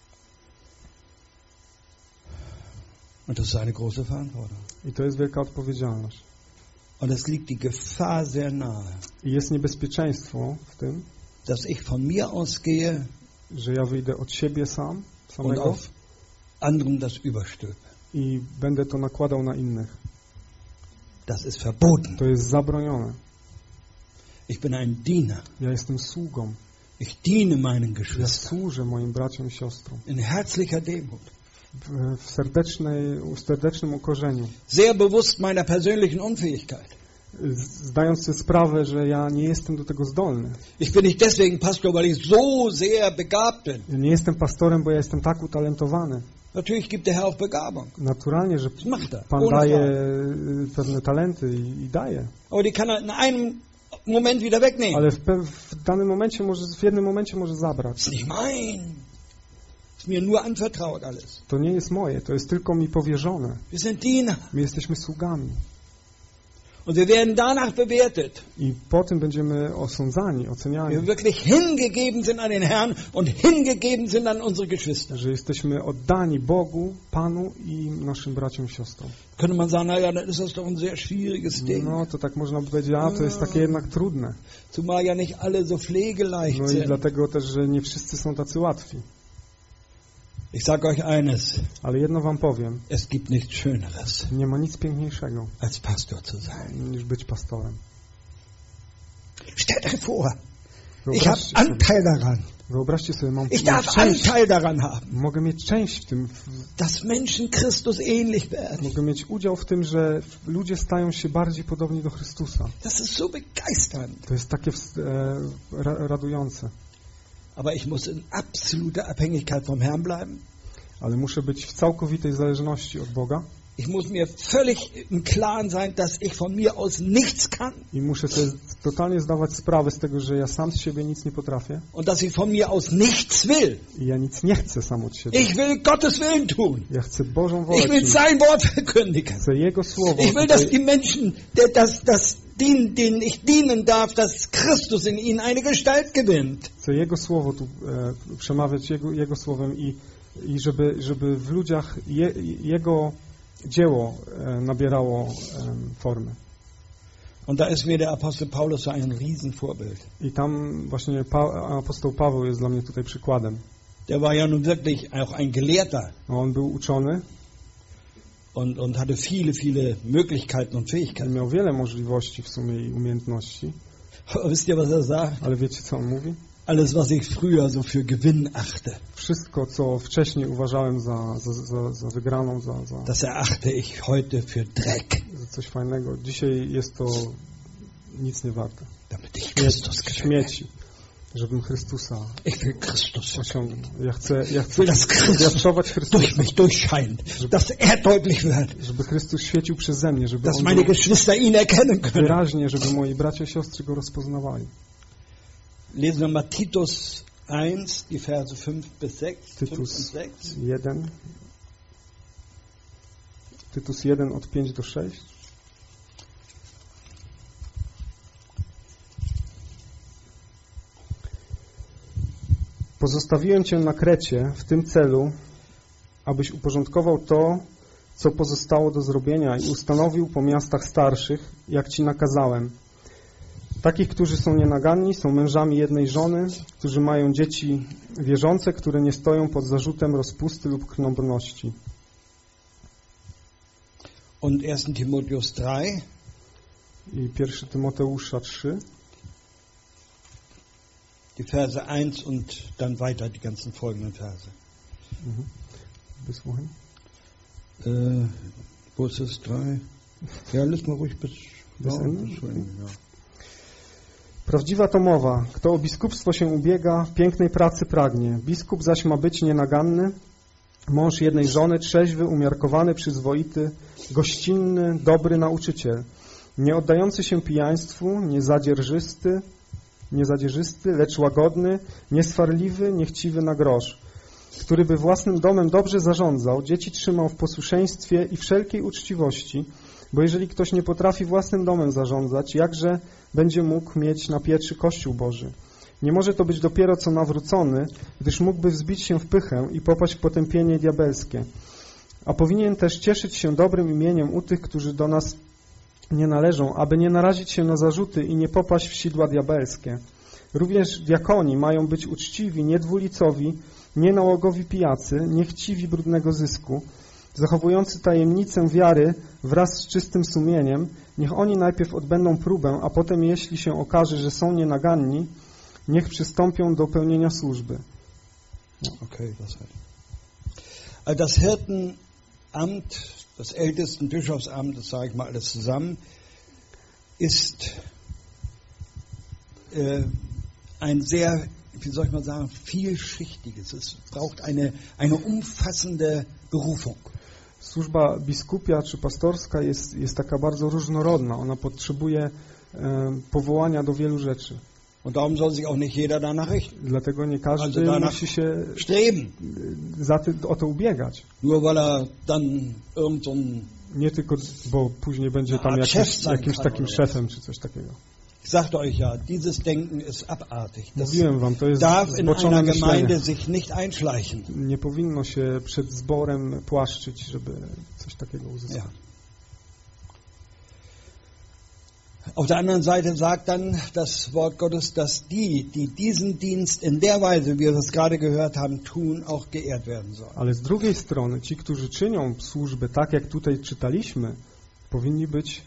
A: Und das ist eine große Verantwortung.
B: I to jest wielka odpowiedzialność.
A: Und es liegt die Gefahr sehr nahe.
B: I jest niebezpieczeństwo w tym,
A: dass ich von mir ausgehe,
B: że ja wyjdę od siebie samego
A: und auf anderen das überstülpe.
B: I będę to nakładał na innych.
A: Das ist verboten.
B: To jest zabronione.
A: Ich bin ein Diener.
B: Ja jestem sługą.
A: Ich diene meinen
B: Ja
A: Geschwistern.
B: służę moim braciom i siostrom.
A: In herzlicher Demut.
B: W serdecznym ukorzeniu.
A: Sehr bewusst meiner persönlichen Unfähigkeit.
B: Zdając sobie sprawę, że ja nie jestem do tego zdolny.
A: Ich bin nicht deswegen Pastor, weil ich so sehr begabt bin.
B: Ja nie jestem pastorem, bo ja jestem tak utalentowany.
A: Natürlich gibt der Herr auch Begabung.
B: Naturalnie, że Pan daje pewne talenty i daje.
A: Aber die kann er in einem Moment wieder wegnehmen.
B: Ale w danym momencie w jednym momencie może zabrać.
A: Das ist nicht mein. Ist mir nur anvertraut alles.
B: To nie jest moje, to jest tylko mi powierzone.
A: Wir sind Diener.
B: My jesteśmy sługami.
A: Und wir werden danach bewertet.
B: I po tym będziemy osądzani, oceniani.
A: Wir wirklich hingegeben sind an den Herrn und hingegeben sind an unsere Geschwister.
B: Że jesteśmy oddani Bogu, Panu i naszym braciom i siostrom.
A: Könnte man sagen, naja, dann ist das doch ein sehr schwieriges Ding.
B: No, to tak można powiedzieć, to jest takie jednak trudne.
A: Zumal ja nicht alle so pflegeleicht
B: No i
A: sind.
B: dlatego też, że nie wszyscy są tacy łatwi.
A: Ich sage euch eines.
B: Ale jedno wam powiem.
A: Es gibt nichts Schöneres.
B: Nie ma nic piękniejszego,
A: als Pastor zu sein.
B: Niż być pastorem.
A: Stellt euch vor, ich habe Anteil daran.
B: Wyobraźcie sobie,
A: ich darf Anteil daran haben.
B: Mogę mieć część w tym.
A: Dass Menschen Christus ähnlich werden.
B: Mogę mieć udział w tym, że ludzie stają się bardziej podobni do Chrystusa.
A: Das ist so begeisternd.
B: To jest takie radujące.
A: Aber ich muss in absoluter Abhängigkeit vom Herrn bleiben.
B: Ale muszę być w całkowitej zależności od Boga.
A: Ich muss mir völlig im Klaren sein, dass ich von mir aus nichts kann.
B: I muszę sobie totalnie zdawać sprawę z tego, że ja sam z siebie nic nie potrafię.
A: Und dass ich von mir aus nichts will.
B: I ja nic nie chcę sam od siebie.
A: Ich will Gottes Willen tun.
B: Ja chcę Bożą wolę.
A: Ich will sein Wort verkündigen.
B: Chcę Jego słowo.
A: Ich will, dass die Menschen, denen ich dienen darf, dass Christus in ihnen eine Gestalt gewinnt.
B: Chcę Jego słowo tu przemawiać Jego słowem i żeby w ludziach Jego dzieło nabierało formę.
A: Und da ist mir der Apostel Paulus so ein Riesenvorbild.
B: I tam właśnie apostoł Paweł jest dla mnie tutaj przykładem.
A: Der war ja nun wirklich auch ein Gelehrter.
B: On był uczony.
A: Und hatte viele Möglichkeiten und Fähigkeiten.
B: Miał wiele możliwości w sumie i umiejętności.
A: Aber wisst ihr, was er sagt?
B: Ale wiecie, co on mówi?
A: Alles, was ich früher so für Gewinn achte.
B: Wszystko, co wcześniej uważałem za wygraną,
A: das erachte ich heute für Dreck.
B: Za coś fajnego. Dzisiaj jest to nic nie warte.
A: Damit ich Christus
B: śmieci, żebym Chrystusa osiągnął. Ja chcę zwiastować Chrystusa.
A: Durch mich durchscheint, dass er deutlich wird.
B: Żeby Chrystus świecił przeze mnie, żeby
A: dass meine Geschwister ihn erkennen können.
B: Wyraźnie, żeby moi bracia i siostry go rozpoznawali.
A: Lesen wir mal Titus 1, die Verse 5 bis 6.
B: Titus 1. Tytus 1 od 5 do 6. Pozostawiłem Cię na Krecie w tym celu, abyś uporządkował to, co pozostało do zrobienia i ustanowił po miastach starszych, jak Ci nakazałem. Takich, którzy są nienaganni, są mężami jednej żony, którzy mają dzieci wierzące, które nie stoją pod zarzutem rozpusty lub krnąbrności.
A: Und 1. Timotheus 3.
B: I 1 Tymoteusza 3.
A: Die Verse 1 und dann weiter die ganzen folgenden Verse.
B: Bis wohin?
A: Wo ist es? 3? Ja, lesen wir ruhig bis
B: Ende.
A: Ja.
B: Prawdziwa to mowa. Kto o biskupstwo się ubiega, pięknej pracy pragnie. Biskup zaś ma być nienaganny, mąż jednej żony, trzeźwy, umiarkowany, przyzwoity, gościnny, dobry nauczyciel, nie oddający się pijaństwu, niezadzierzysty, lecz łagodny, nieswarliwy, niechciwy na grosz, który by własnym domem dobrze zarządzał, dzieci trzymał w posłuszeństwie i wszelkiej uczciwości, bo jeżeli ktoś nie potrafi własnym domem zarządzać, jakże będzie mógł mieć na pieczy Kościół Boży? Nie może to być dopiero co nawrócony, gdyż mógłby wzbić się w pychę i popaść w potępienie diabelskie. A powinien też cieszyć się dobrym imieniem u tych, którzy do nas nie należą, aby nie narazić się na zarzuty i nie popaść w sidła diabelskie. Również diakoni mają być uczciwi, niedwulicowi, nienałogowi pijacy, niechciwi brudnego zysku, zachowujący tajemnicę wiary wraz z czystym sumieniem. Niech oni najpierw odbędą próbę, a potem, jeśli się okaże, że są nienaganni, niech przystąpią do pełnienia służby.
A: Okay, das Hirtenamt, das ältesten Bischofsamt, das sage ich mal alles zusammen, ist ein sehr, wie soll ich mal sagen, vielschichtiges. Es braucht eine umfassende Berufung.
B: Służba biskupia czy pastorska jest taka bardzo różnorodna. Ona potrzebuje powołania do wielu rzeczy.
A: Und darum soll sich auch nicht jeder danach richten.
B: Dlatego nie każdy musi się
A: streben.
B: O to ubiegać.
A: Nur weil dann irgend so ein
B: nie tylko, bo później będzie tam jakimś takim szefem czy coś takiego.
A: Ich sagte euch ja, dieses Denken ist abartig. Das
B: Mówiłem wam, to jest
A: darf in einer
B: myślenie.
A: Gemeinde sich nicht einschleichen.
B: Nie powinno się przed zborem płaszczyć, żeby coś takiego uzyskać.
A: Ja. Auf der anderen Seite sagt dann das Wort Gottes, dass die diesen Dienst in der Weise, wie wir das gerade gehört haben, tun, auch geehrt werden sollen.
B: Ale z drugiej strony, ci, którzy czynią służbę tak, jak tutaj czytaliśmy, powinni być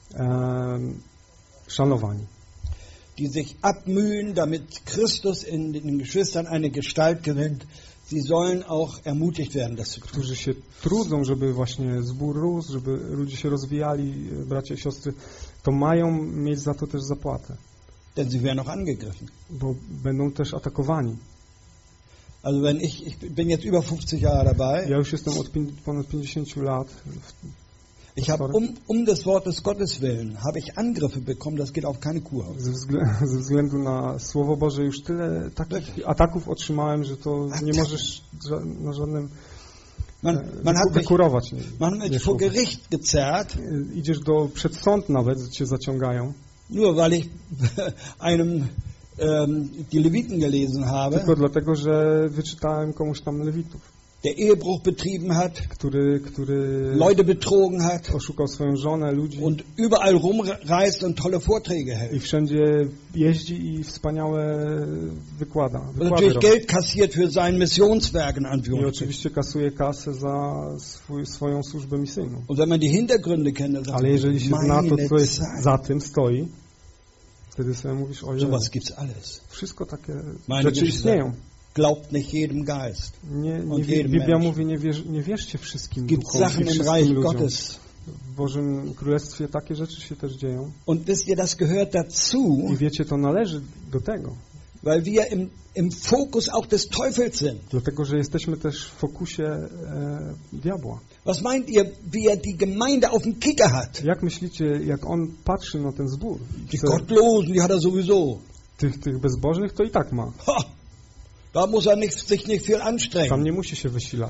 B: szanowani.
A: Die sich abmühen, damit Christus in den Geschwistern eine Gestalt gewinnt, sie sollen auch ermutigt werden, das zu tun.
B: Którzy się trudzą, żeby właśnie zbór rósł, żeby ludzie się rozwijali, bracia i siostry, to mają mieć za to też zapłatę.
A: Denn sie werden auch angegriffen.
B: Bo będą też atakowani.
A: Also wenn ich bin jetzt über 50 Jahre dabei.
B: Ja już jestem od ponad 50 lat.
A: Ich habe um des Wortes Gottes willen habe ich Angriffe bekommen, das geht auf keine Kuh aus.
B: Ze względu na Słowo Boże już tyle takich ataków otrzymałem, że to nie możesz na żadnym wykurować.
A: Man hat mich vor Gericht gezerrt.
B: Idziesz przed sąd nawet, cię zaciągają.
A: Nur weil ich einem die Leviten gelesen habe.
B: Tylko dlatego, że wyczytałem komuś tam Lewitów.
A: Der Ehebruch betrieben hat,
B: który
A: Leute betrogen hat,
B: oszukał swoją żonę, ludzi
A: und überall rumreist und tolle Vorträge hält.
B: I wszędzie jeździ i wspaniałe wykłady
A: natürlich Geld kassiert für sein Missionswerk in
B: I
A: Anführungszeichen.
B: oczywiście kasuje kasę za swoją służbę misyjną.
A: Und wenn man die Hintergründe kennt,
B: ale jeżeli się zna to, co jest za tym stoi, wtedy sobie mówisz, ojej,
A: sowas gibt's alles.
B: Wszystko takie rzeczy istnieją.
A: Glaubt nicht jedem Geist.
B: Biblia mówi, nie wierzcie wszystkim duchom i wszystkim ludziom. W Bożym Królestwie takie rzeczy się też dzieją.
A: Und wisst ihr, das gehört dazu,
B: i wiecie, to należy do tego.
A: Weil wir im Fokus auch des Teufels sind.
B: Dlatego, że jesteśmy też w fokusie diabła.
A: Was meint ihr, wie er die Gemeinde auf dem Kicker hat?
B: Jak myślicie, jak on patrzy na ten zbór?
A: Die Gottlosen, die hat er sowieso.
B: Tych bezbożnych to i tak ma.
A: Ha! Da muss er sich nicht viel anstrengen.
B: Tam nie musi się wysilać.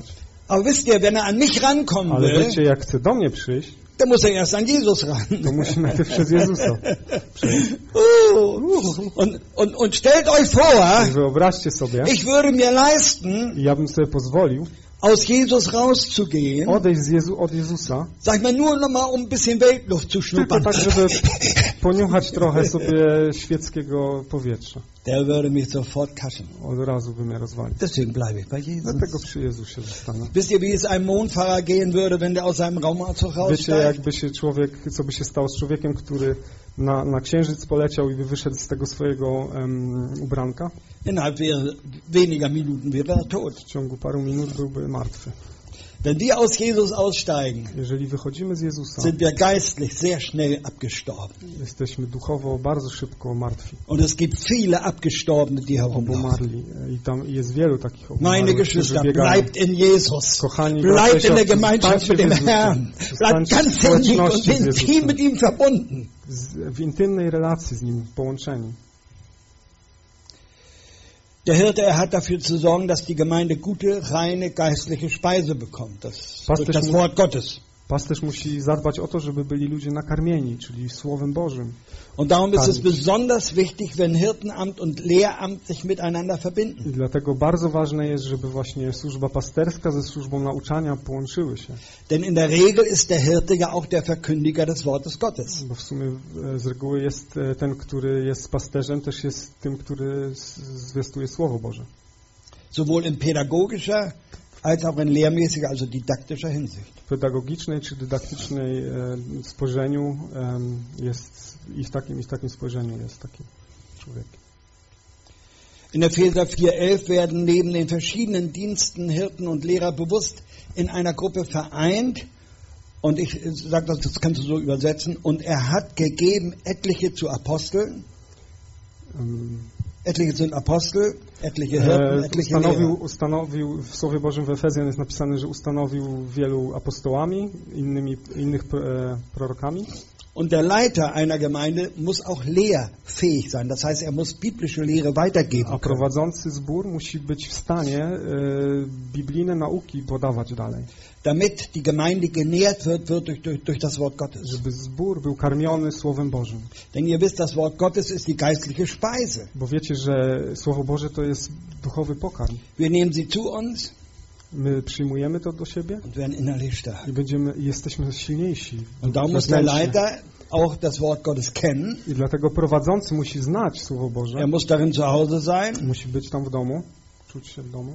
A: Aber wisst ihr, wenn an mich rankommen
B: Ale
A: will,
B: wiecie, jak chce do mnie przyjść,
A: dann muss erst an Jesus ran.
B: to musi najpierw przez Jezusa przyjść.
A: Und stellt euch vor,
B: Wyobraźcie sobie,
A: ich würde mir leisten,
B: ja bym sobie pozwolił
A: aus Jesus rauszugehen,
B: odejść od Jezusa,
A: sag ich mal, nur noch mal ein bisschen Weltluft zu
B: tylko
A: schnuppern.
B: tak, żeby poniuchać trochę sobie świeckiego powietrza.
A: Der würde mich sofort kaschen.
B: Od razu by mnie rozwalił.
A: Deswegen bleibe ich bei Jesus.
B: Dlatego przy Jezusie zostanę.
A: Wisst ihr, wie es einem Mondfahrer gehen würde, wenn der aus seinem Raumanzug
B: Wiecie,
A: raussteigt?
B: jakby się co by się stało z człowiekiem, który na księżyc poleciał i by wyszedł z tego swojego ubranka?
A: Innerhalb weniger Minuten wäre er tot.
B: W ciągu paru minut byłby martwy.
A: Wenn wir aus Jesus aussteigen,
B: Jeżeli wychodzimy z Jezusa,
A: sind wir geistlich sehr schnell abgestorben.
B: jesteśmy duchowo bardzo szybko martwi,
A: Und es gibt viele Abgestorbene, die herumlaufen.
B: obumarli. I tam jest wielu takich
A: Meine
B: obumarłych,
A: Geschwister,
B: którzy biegają.
A: bleibt in Jesus.
B: Kochani
A: Bleibt
B: bracia,
A: in der
B: siostry,
A: Gemeinschaft mit dem
B: zostańcie w
A: Herrn.
B: Jezusie.
A: Bleibt
B: Zostańcie w
A: ganz innig und
B: społeczności z
A: intim
B: Jezusem.
A: mit ihm verbunden.
B: W intymnej relacji z Nim połączeni.
A: Der Hirte, hat dafür zu sorgen, dass die Gemeinde gute, reine, geistliche Speise bekommt. Durch das Wort Gottes.
B: Pasterz musi zadbać o to, żeby byli ludzie nakarmieni, czyli Słowem Bożym.
A: Und darum ist es besonders wichtig, wenn Hirtenamt und Lehramt sich miteinander verbinden.
B: I dlatego bardzo ważne jest, żeby właśnie służba pasterska ze służbą nauczania połączyły się.
A: Denn in der Regel ist der Hirte ja auch der Verkündiger des Wortes Gottes.
B: Bo w sumie z reguły jest ten, który jest pasterzem, też jest tym, który zwiastuje Słowo Boże.
A: Sowohl in pädagogischer als auch in lehrmäßiger, also didaktischer Hinsicht.
B: W pedagogicznej czy dydaktycznej spojrzeniu jest i w takim spojrzeniu jest taki człowiek.
A: In der Epheser 4,11 werden neben den verschiedenen Diensten Hirten und Lehrer bewusst in einer Gruppe vereint. Und ich sage das kannst du so übersetzen. Und hat gegeben etliche zu Aposteln. Etliche sind Apostel, etliche Hirten, etliche Lehrer.
B: Ustanowił w Słowie Bożym w Efezjan jest napisane, że ustanowił wielu apostołami, innych prorokami.
A: Und der Leiter einer Gemeinde muss auch lehrfähig sein. Das heißt, muss biblische Lehre weitergeben
B: A prowadzący zbór musi być w stanie biblijne nauki podawać dalej.
A: Damit die Gemeinde genährt wird durch das Wort Gottes.
B: Żeby zbór był karmiony Słowem Bożym.
A: Denn ihr wisst, das Wort Gottes ist die geistliche Speise.
B: Bo wiecie, że Słowo Boże to jest duchowy pokarm.
A: Wir nehmen sie zu uns.
B: My przyjmujemy to do siebie
A: und werden innerlich stark.
B: I jesteśmy silniejsi.
A: Und da muss der Leiter auch das Wort Gottes kennen.
B: I dlatego prowadzący musi znać Słowo Boże.
A: Er muss darin zu Hause sein.
B: Musi być tam w domu, czuć się w domu.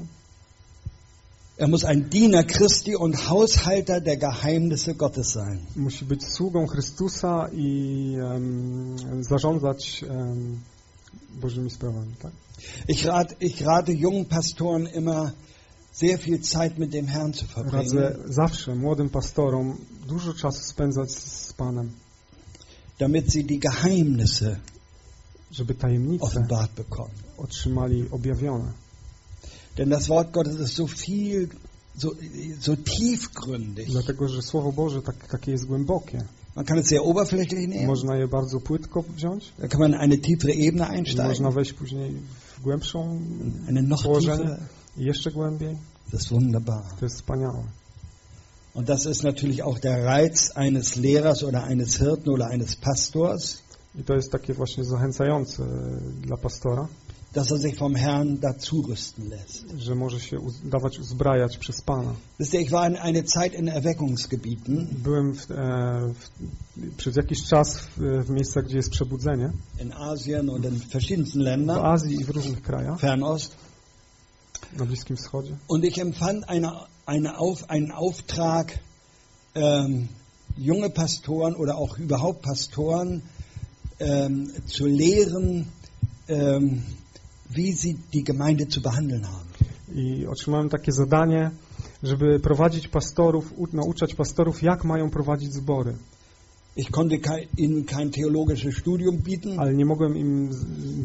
A: Er muss ein Diener Christi und Haushalter der Geheimnisse Gottes sein.
B: Musi być sługą Chrystusa i zarządzać Bożymi sprawami, tak?
A: Ich rate jungen Pastoren immer, sehr viel Zeit mit dem Herrn zu verbringen.
B: Radzę zawsze młodym pastorom dużo czasu spędzać z Panem.
A: Damit sie die Geheimnisse
B: żeby tajemnice
A: offenbart bekommen.
B: Otrzymali objawione.
A: Denn das Wort Gottes ist so viel, so tiefgründig.
B: Dlatego, że Słowo Boże takie jest głębokie.
A: Man kann es sehr oberflächlich nehmen.
B: Można je bardzo płytko wziąć.
A: Da kann man in eine tiefere Ebene einsteigen.
B: Można wejść później w głębszą
A: położenie.
B: I jeszcze głębiej.
A: Das ist wunderbar.
B: To jest wspaniałe.
A: Und das ist natürlich auch der Reiz eines Lehrers oder eines Hirten oder eines Pastors.
B: I to jest takie właśnie zachęcające dla pastora.
A: Dass er sich vom Herrn dazu rüsten lässt.
B: Że może się dawać uzbrajać przez Pana.
A: Wisst ihr, ich war eine Zeit in Erweckungsgebieten.
B: Byłem przez jakiś czas w miejscach, gdzie jest przebudzenie.
A: In Asien und in verschiedensten Ländern.
B: W Azji i w różnych krajach.
A: Fernost.
B: Na Bliskim Wschodzie.
A: Und ich empfand einen Auftrag, junge Pastoren oder auch überhaupt Pastoren zu lehren, wie sie die Gemeinde zu behandeln haben.
B: I otrzymałem takie zadanie, żeby prowadzić pastorów, nauczać pastorów, jak mają prowadzić zbory.
A: Ich konnte ihnen kein theologisches Studium bieten.
B: Ale nie mogłem im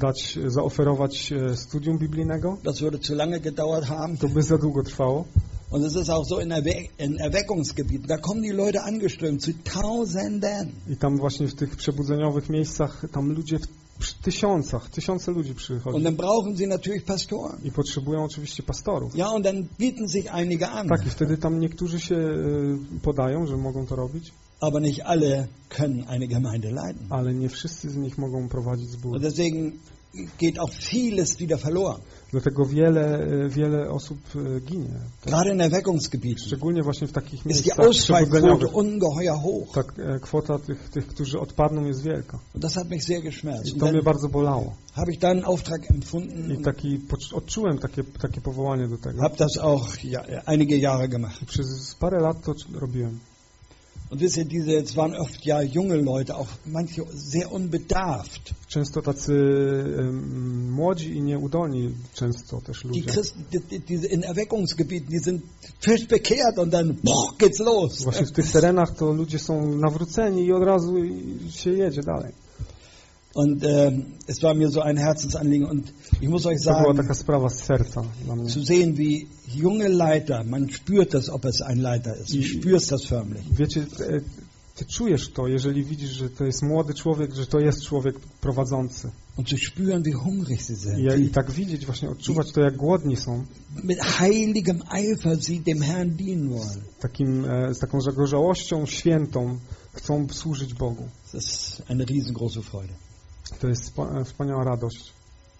B: zaoferować studium biblijnego.
A: Das würde zu lange gedauert haben.
B: To by za długo trwało.
A: Und es ist auch so in Erweckungsgebieten. Da kommen die Leute angeströmt zu Tausenden.
B: I tam właśnie w tych przebudzeniowych miejscach, tam ludzie w tysiące ludzi przychodzi.
A: Und dann brauchen sie natürlich Pastoren.
B: I potrzebują oczywiście pastorów.
A: Ja, und dann bieten sich einige an.
B: Tak, i wtedy tam niektórzy się podają, że mogą to robić.
A: Aber nicht alle können eine Gemeinde leiten.
B: Ale nie wszyscy z nich mogą prowadzić zbór.
A: Und deswegen geht auch vieles wieder verloren.
B: Dlatego wiele osób ginie.
A: Gerade in Erweckungsgebieten.
B: Szczególnie właśnie w takich
A: Ist die
B: miejscach
A: Ausfallquote
B: przebudzeniowych.
A: ungeheuer hoch.
B: Tak, kwota tych, którzy odpadną, jest wielka.
A: Und das hat mich sehr geschmerzt.
B: I to mnie bardzo bolało.
A: Habe ich da einen Auftrag empfunden.
B: I odczułem takie powołanie do tego.
A: Habe das auch einige Jahre gemacht.
B: I przez parę lat to robiłem.
A: Und wisst ihr, es waren oft ja junge Leute, auch manche sehr unbedarft.
B: Często tacy młodzi i nieudolni, często też ludzie.
A: Die Christen, diese in Erweckungsgebieten, die sind frisch bekehrt und dann geht's los.
B: Właśnie w tych terenach to ludzie są nawróceni i od razu się jedzie dalej.
A: Und es war mir so ein Herzensanliegen und ich muss euch
B: To była
A: sagen,
B: taka sprawa z serca dla mnie.
A: zu sehen, wie junge Leiter, man spürt das, ob es ein Leiter ist. Du spürst das förmlich.
B: Wiecie, ty czujesz to, jeżeli widzisz, że to jest młody człowiek, że to jest człowiek prowadzący.
A: Und zu spüren, wie hungrig sie sind.
B: I tak widzieć, właśnie odczuwać to, jak głodni są.
A: Mit heiligem Eifer sie dem Herrn dienen wollen.
B: Z taką zagorzałością świętą chcą służyć Bogu.
A: Das ist eine riesengroße Freude.
B: To jest wspaniała radość.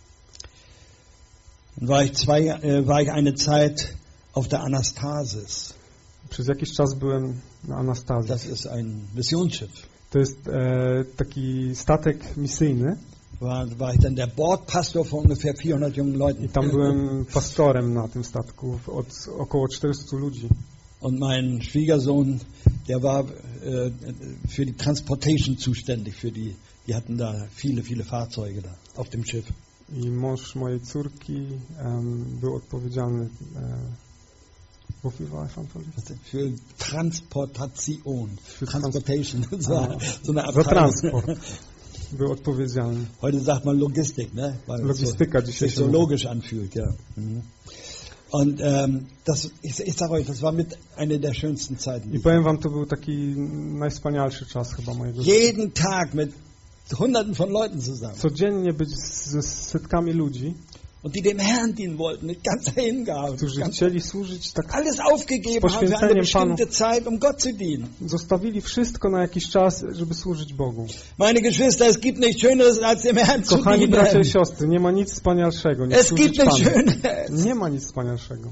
A: War ich eine Zeit auf der Anastasis.
B: Przez jakiś czas byłem na Anastazji.
A: Das ist ein Missionsschiff.
B: To jest taki statek misyjny.
A: War ich dann der Bordpastor von ungefähr 400 jungen Leuten.
B: I tam byłem pastorem na tym statku od około 400 ludzi.
A: Und mein Schwiegersohn, der war für die Transportation zuständig, die hatten da viele Fahrzeuge da auf dem Schiff.
B: I mąż mojej córki był odpowiedzialny wofür war ich verantwortlich?
A: Für Transportation.
B: Für
A: Transportation. So eine
B: Za transport. Był odpowiedzialny.
A: Heute sagt man Logistik, ne? Weil
B: Logistyka
A: es
B: dzisiaj
A: sich so logisch anfühlt, ja. Mhm. Und ich sage euch, das war mit einer der schönsten Zeiten.
B: I powiem wam, to był taki najwspanialszy czas chyba mojego życia.
A: Jeden Tag mit Hunderten von Leuten zusammen.
B: Codziennie być ze setkami ludzi,
A: und die dem Herrn dienen wollten mit ganzer Hingabe,
B: którzy chcieli służyć tak
A: alles aufgegeben haben für eine bestimmte Zeit, um Gott zu dienen.
B: Zostawili wszystko na jakiś czas, żeby służyć Bogu.
A: Meine Geschwister, es gibt nichts Schöneres als dem Herrn zu dienen.
B: Kochani bracia i siostry, nie ma nic wspanialszego niż służyć Panu. Nie ma nic wspanialszego.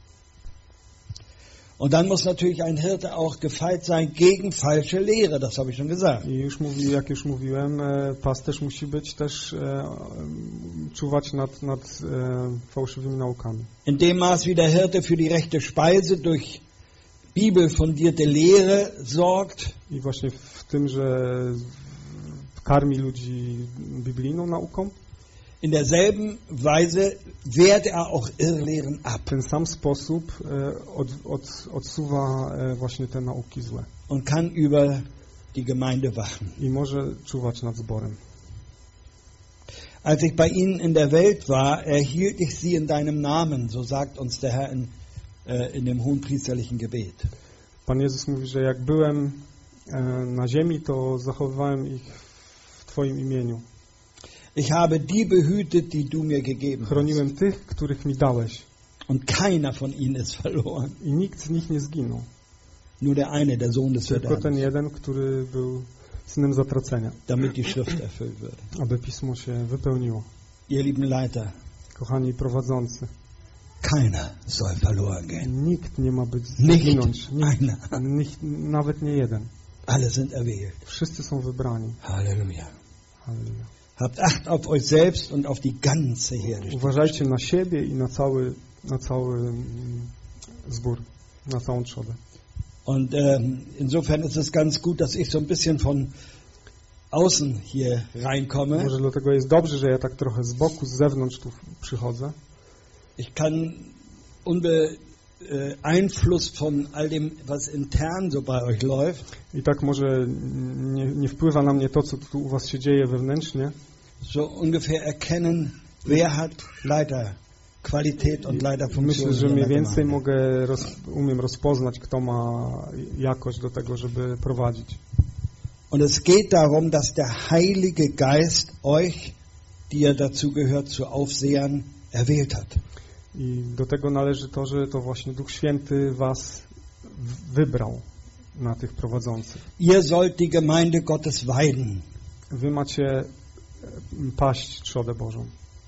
A: Und dann muss natürlich ein Hirte auch gefeit sein gegen falsche Lehre, das habe ich schon gesagt.
B: I jak już mówiłem, pasterz musi być też czuwać nad fałszywymi naukami.
A: In dem Maß wie der Hirte für die rechte Speise durch bibelfundierte Lehre sorgt.
B: I właśnie w tym, że karmi ludzi biblijną nauką.
A: In derselben Weise wehrt er auch Irrlehren ab.
B: W ten sam sposób odsuwa właśnie te nauki złe.
A: Und kann über die Gemeinde wachen.
B: I może czuwać nad zborem.
A: Als ich bei Ihnen in der Welt war, erhielt ich Sie in deinem Namen, so sagt uns der Herr in dem hohenpriesterlichen Gebet.
B: Pan Jezus mówi, że jak byłem na ziemi, to zachowywałem ich w Twoim imieniu.
A: Ich habe die behütet, die du mir gegeben hast.
B: Chroniłem tych, których mi dałeś.
A: Und keiner von ihnen ist verloren.
B: I nikt z nich nie zginął.
A: Nur der eine, der Sohn des
B: Tylko ten
A: Verderbens.
B: jeden, który był synem zatracenia.
A: Damit die Schrift erfüllt wird.
B: Aby Pismo się wypełniło.
A: Ihr lieben Leiter,
B: Kochani prowadzący,
A: keiner soll verloren gehen.
B: nikt nie ma być
A: Nicht
B: zginąć.
A: einer.
B: Nawet nie jeden.
A: Alle sind erwählt.
B: Wszyscy są wybrani.
A: Halleluja.
B: Halleluja.
A: Habt Acht auf euch selbst und auf die ganze Herde.
B: Uważajcie na siebie i na cały zbór, na całą trzodę.
A: Und insofern ist es ganz gut, dass ich so ein bisschen von außen hier reinkomme.
B: Może dlatego jest dobrze, że ja tak trochę z boku, z zewnątrz tu przychodzę.
A: Ich kann Einfluss von all dem, was intern so bei euch läuft.
B: I tak może nie wpływa na mnie to, co tu u was się dzieje wewnętrznie.
A: So ungefähr erkennen, wer hat Qualität und Leiterfunktion.
B: Myślę, że mniej więcej umiem rozpoznać, kto ma jakość do tego, żeby prowadzić.
A: Und es geht darum, dass der Heilige Geist euch, die ihr dazugehört, zu Aufsehern erwählt hat.
B: I do tego należy to, że to właśnie Duch Święty was wybrał na tych prowadzących.
A: Ihr sollt die Gemeinde Gottes weiden.
B: Wy macie paść trzodę Bożą.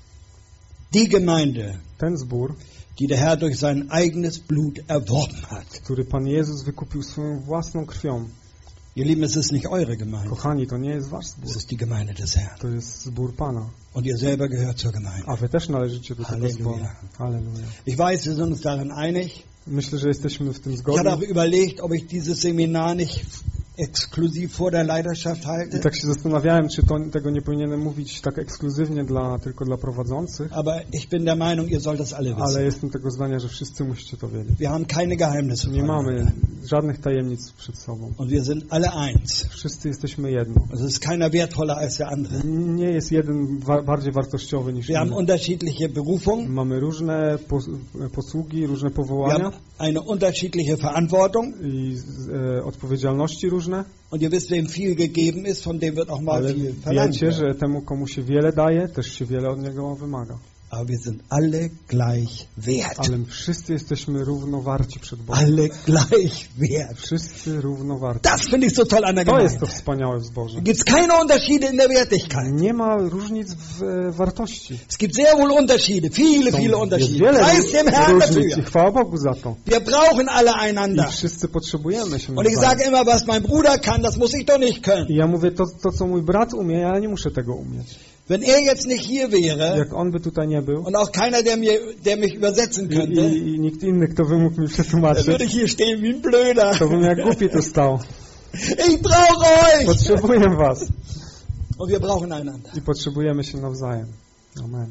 A: Die Gemeinde,
B: Ten zbór,
A: die der Herr durch sein eigenes Blut erworben hat.
B: który Pan Jezus wykupił swoją własną krwią.
A: Ihr Lieben, es ist nicht eure Gemeinde.
B: Kochani, to nie jest wasz zbór.
A: Es ist die Gemeinde des Herrn.
B: To jest zbór Pana.
A: Und ihr selber gehört zur Gemeinde.
B: A wy też należycie do tego zboru. Halleluja.
A: Ich weiß, wir sind uns darin einig.
B: Myślę, że jesteśmy w tym
A: Ich hatte
B: zgodni.
A: auch überlegt, ob ich dieses Seminar nicht exklusiv vor der Leiterschaft
B: I
A: halte.
B: tak się zastanawiałem, czy tego nie powinienem mówić tak ekskluzywnie tylko dla prowadzących,
A: Aber ich bin der Meinung, ihr sollt das alle wissen.
B: ale jestem tego zdania, że wszyscy musicie to wiedzieć.
A: Wir haben keine Geheimnisse
B: Nie mamy
A: voneinander.
B: żadnych tajemnic przed sobą.
A: Und wir sind alle eins.
B: Wszyscy jesteśmy jedno.
A: Es ist keiner wertvoller als der andere.
B: Nie jest jeden bardziej wartościowy niż
A: Wir haben
B: inny.
A: unterschiedliche Berufungen.
B: Mamy różne posługi, różne
A: Wir
B: powołania
A: haben eine unterschiedliche Verantwortung.
B: i odpowiedzialności różne,
A: Und ihr wisst, wem viel gegeben ist, von dem wird auch mal
B: ale
A: viel verlangt
B: wiecie,
A: werden.
B: że temu, komu się wiele daje, też się wiele od niego wymaga.
A: Aber wir sind alle gleich wert.
B: Ale wszyscy jesteśmy równowarci przed Bogiem.
A: Alle gleich wert.
B: Wszyscy równowarci.
A: Das finde ich so toll an der
B: To jest to
A: Gemeinde.
B: wspaniałe w zborze.
A: Es gibt keine Unterschiede in der Wertigkeit.
B: Nie ma różnic w wartości.
A: Es gibt sehr wohl Unterschiede, viele
B: Jest
A: Unterschiede.
B: wiele
A: Preis dem Herrn
B: różnic i
A: dafür.
B: chwała Bogu za to.
A: Wir brauchen alle
B: I
A: einander.
B: wszyscy potrzebujemy się
A: Und ich
B: nawzajem.
A: sage immer, was mein Bruder kann, das muss ich doch nicht können.
B: I ja mówię, to co mój brat umie, ja nie muszę tego umieć.
A: Wenn er jetzt nicht hier wäre
B: Jak on by tutaj nie był
A: und auch keiner, der mich übersetzen könnte,
B: i nikt inny, kto by mógł mi
A: dann
B: przetłumaczyć,
A: würde ich hier stehen wie ein Blöder.
B: to bym jak głupi tu stał.
A: Ich brauche euch.
B: Potrzebuję was.
A: Und wir brauchen einander.
B: I potrzebujemy się nawzajem. Amen.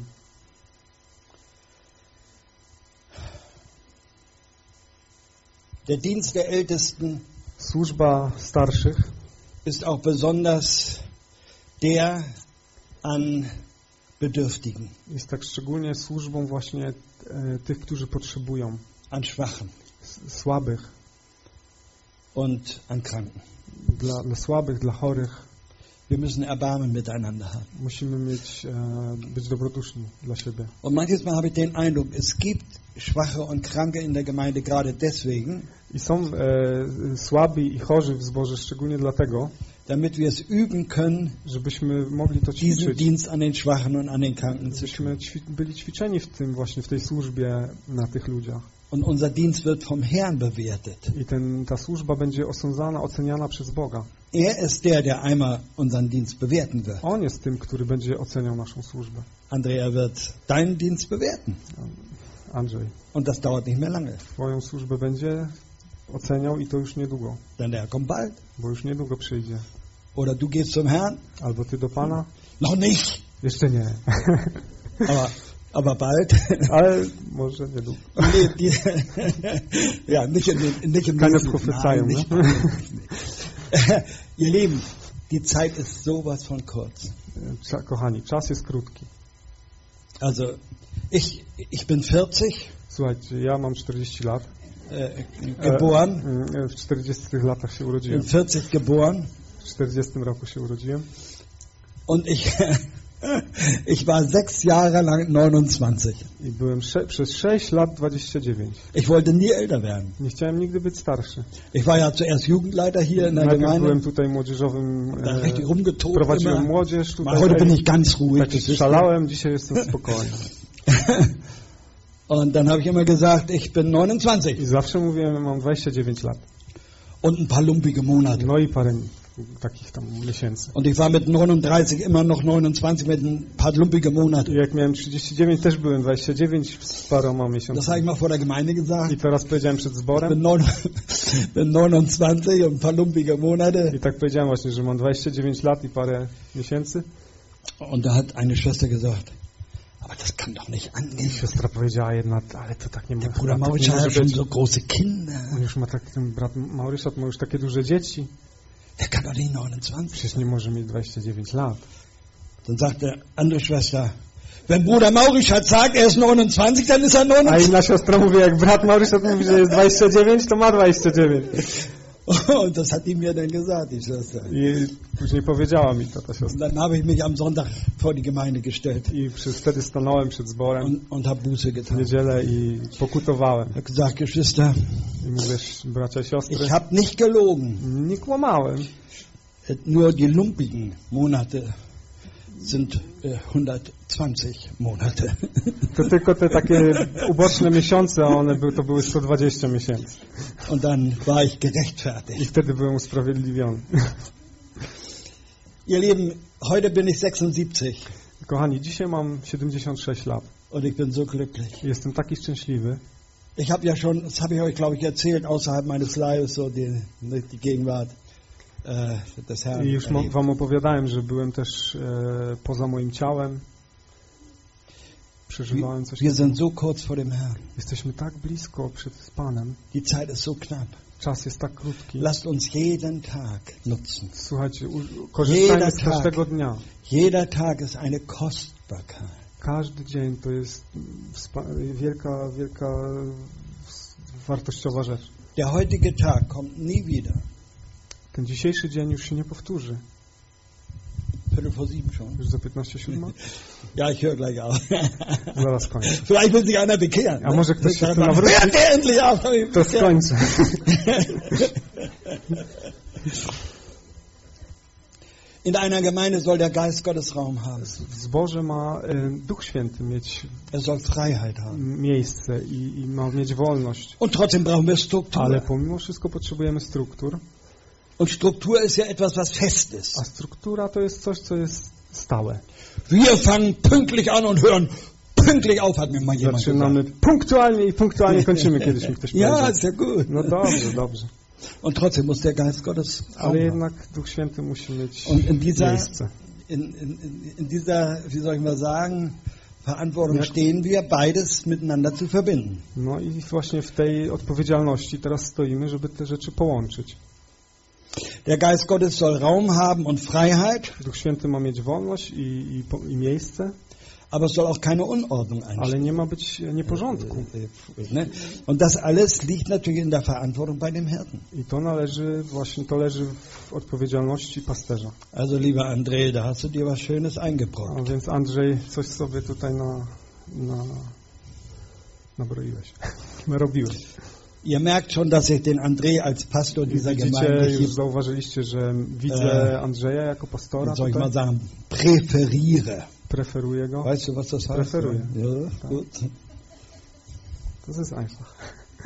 A: Der Dienst der Ältesten
B: Służba starszych
A: ist auch besonders der an Bedürftigen,
B: jest tak szczególnie służbą właśnie tych, którzy potrzebują,
A: an Schwachen
B: słabych,
A: und an Kranken.
B: dla słabych, dla chorych.
A: Wir müssen Erbarmen miteinander haben.
B: Musimy być dobroduszni dla siebie.
A: Und manches Mal habe ich den Eindruck, es gibt Schwache und Kranke in der Gemeinde gerade deswegen,
B: I są słabi i chorzy w zborze szczególnie dlatego,
A: damit wir es üben können,
B: żebyśmy mogli to
A: diesen
B: ćwiczyć.
A: Dienst an den Schwachen und an den Kranken zu tun.
B: Żebyśmy byli ćwiczeni w tym właśnie, w tej służbie na tych ludziach.
A: Und unser Dienst wird vom Herrn bewertet.
B: I ta służba będzie osądzana, oceniana przez Boga.
A: Er ist der einmal unseren Dienst bewerten wird.
B: On jest tym, który będzie oceniał naszą służbę.
A: Andrea wird deinen Dienst bewerten.
B: Andrzej,
A: Und das dauert nicht mehr lange,
B: twoją służbę będzie oceniał i to już niedługo,
A: denn er kommt bald.
B: bo już niedługo przyjdzie.
A: Oder du gehst zum Herrn.
B: Albo ty do Pana?
A: Noch nicht,
B: Jeszcze nie,
A: aber bald.
B: ale może niedługo.
A: Ja, nicht im
B: Keine
A: nächsten-
B: Prophezeiung,
A: Nein, nicht- Ihr Lieben, die Zeit ist sowas von kurz.
B: Kochani, czas jest krótki.
A: Also, ich bin 40,
B: Słuchajcie, ja mam 40 lat.
A: geboren,
B: W 40 latach się
A: in
B: urodziłem.
A: 40 geboren,
B: W 40 roku się urodziłem.
A: und ich war 6 Jahre lang 29.
B: I byłem przez 6 lat 29.
A: Ich wollte nie älter werden.
B: Nie chciałem nigdy być starszy.
A: Ich war ja zuerst Jugendleiter hier in der
B: Najpierw byłem
A: Gemeinde.
B: tutaj młodzieżowym,
A: Da richtig rumgetobt
B: prowadziłem
A: immer.
B: młodzież
A: Aber heute bin
B: tutaj.
A: ich ganz ruhig.
B: Tak
A: das wisst ihr.
B: szalałem, dzisiaj jestem spokojny.
A: Und dann habe ich immer gesagt, ich bin 29
B: I zawsze mówiłem, mam 29 lat.
A: und ein paar lumpige Monate.
B: No i parę takich tam miesięcy.
A: Und ich war mit 39 immer noch 29 mit ein paar lumpige
B: I
A: Monate.
B: jak miałem 39, też byłem 29 z paroma
A: Das habe
B: miesiącami.
A: ich mal vor der Gemeinde gesagt.
B: I teraz powiedziałem przed
A: Ich
B: zborem.
A: bin 29 und ein paar lumpige Monate.
B: I tak powiedziałem właśnie, że mam 29 lat i parę miesięcy.
A: Und da hat eine Schwester gesagt, aber das kann doch nicht angehen.
B: Siostra powiedziała jedna, ale to tak nie
A: Der
B: może,
A: Bruder
B: tak nie
A: Maurits
B: może
A: hat schon
B: być.
A: so große Kinder.
B: On już ma tak, ten brat Mauryszat ma już takie duże dzieci.
A: Der kann doch nicht 29
B: Przecież
A: sein.
B: nie może mieć 29 lat.
A: Dann sagte andere Schwester, Wenn Bruder Maurichat sagt, er ist 29, dann ist er
B: A
A: 29.
B: inna siostra mówi, jak brat Maurichat mówi, że jest 29, to ma 29.
A: Und das hat die mir dann gesagt, die Schwester.
B: I później powiedziała mi to ta
A: Und
B: siostra.
A: dann habe ich mich am Sonntag vor die Gemeinde gestellt
B: I wtedy stanąłem przed zborem
A: und habe Buße
B: w
A: getan.
B: niedzielę i pokutowałem.
A: Ich habe gesagt, Geschwister,
B: I mówię, bracia i siostry,
A: ich habe nicht gelogen.
B: nie kłamałem.
A: Nur die lumpigen Monate sind 120 Monate.
B: To tylko te takie uboczne miesiące, a to były 120 miesięcy.
A: Und dann war ich
B: I
A: gerechtfertigt.
B: wtedy byłem usprawiedliwiony.
A: Ihr Lieben, heute bin ich 76
B: Kochani, dzisiaj mam 76 lat.
A: und ich bin so glücklich.
B: Jestem taki szczęśliwy.
A: Ich habe ja schon, das habe ich euch, glaube ich, erzählt, außerhalb meines Leibes, so die Gegenwart des Herrn.
B: I już wam opowiadałem, że byłem też poza moim ciałem. Przeżywałem coś.
A: Wir sind so kurz vor dem Herrn.
B: Jesteśmy tak blisko przed Panem.
A: Die Zeit ist so knapp.
B: Czas jest tak krótki.
A: Lasst uns jeden Tag nutzen.
B: Słuchajcie, korzystajmy z każdego dnia.
A: Jeder Tag ist eine Kostbarkeit.
B: Każdy dzień to jest wielka, wielka, wartościowa rzecz.
A: Der heutige Tag kommt nie wieder.
B: Ten dzisiejszy dzień już się nie powtórzy.
A: Viertel vor 7 schon.
B: Już za 15:07?
A: Ja, ich höre gleich auf.
B: Zaraz kończę.
A: Vielleicht will sich einer bekehren.
B: A może ktoś się chce nawrócić?
A: Hört der endlich auf?
B: To skończę.
A: In einer Gemeinde soll der Geist Gottes Raum haben.
B: W zborze ma Duch Święty mieć
A: Soll Freiheit haben.
B: miejsce i ma mieć wolność.
A: Und trotzdem brauchen wir Struktur.
B: Ale pomimo wszystko potrzebujemy struktur.
A: Und Struktur ist ja etwas, was fest ist.
B: A struktura to jest coś, co jest stałe.
A: Wir fangen pünktlich an und hören pünktlich auf, hat mir mal jemand
B: Zaczynamy
A: gesagt.
B: punktualnie i punktualnie kończymy, kiedyś mi ktoś
A: Ja,
B: powiedział.
A: ist ja gut.
B: No dobrze, dobrze.
A: Und trotzdem muss der Geist Gottes Raum
B: Ale
A: haben.
B: jednak Duch Święty musi mieć
A: Und in
B: miejsce.
A: dieser, wie soll ich mal sagen, Verantwortung stehen wir, beides miteinander zu verbinden.
B: No i właśnie w tej odpowiedzialności teraz stoimy, żeby te rzeczy połączyć.
A: Der Geist Gottes soll Raum haben und Freiheit,
B: Duch Święty ma mieć wolność i miejsce,
A: aber es soll auch keine Unordnung
B: ale
A: einstellen.
B: nie ma być nieporządku.
A: Ne? Und das alles liegt natürlich in der Verantwortung bei dem Hirten.
B: I to leży w odpowiedzialności pasterza.
A: Also lieber André, da hast du dir was Schönes eingebrockt.
B: A więc Andrzej, coś sobie tutaj nabroiłeś, narobiłeś.
A: Ihr merkt schon, dass ich den André als Pastor dieser Gemeinde,
B: Widzicie, już zauważyliście, że widzę Andrzeja jako pastora
A: soll ich
B: tutaj.
A: mal sagen, präferiere.
B: Preferuję go.
A: Weißt du, was das heißt?
B: Preferuję.
A: Ja, gut.
B: Das ist einfach.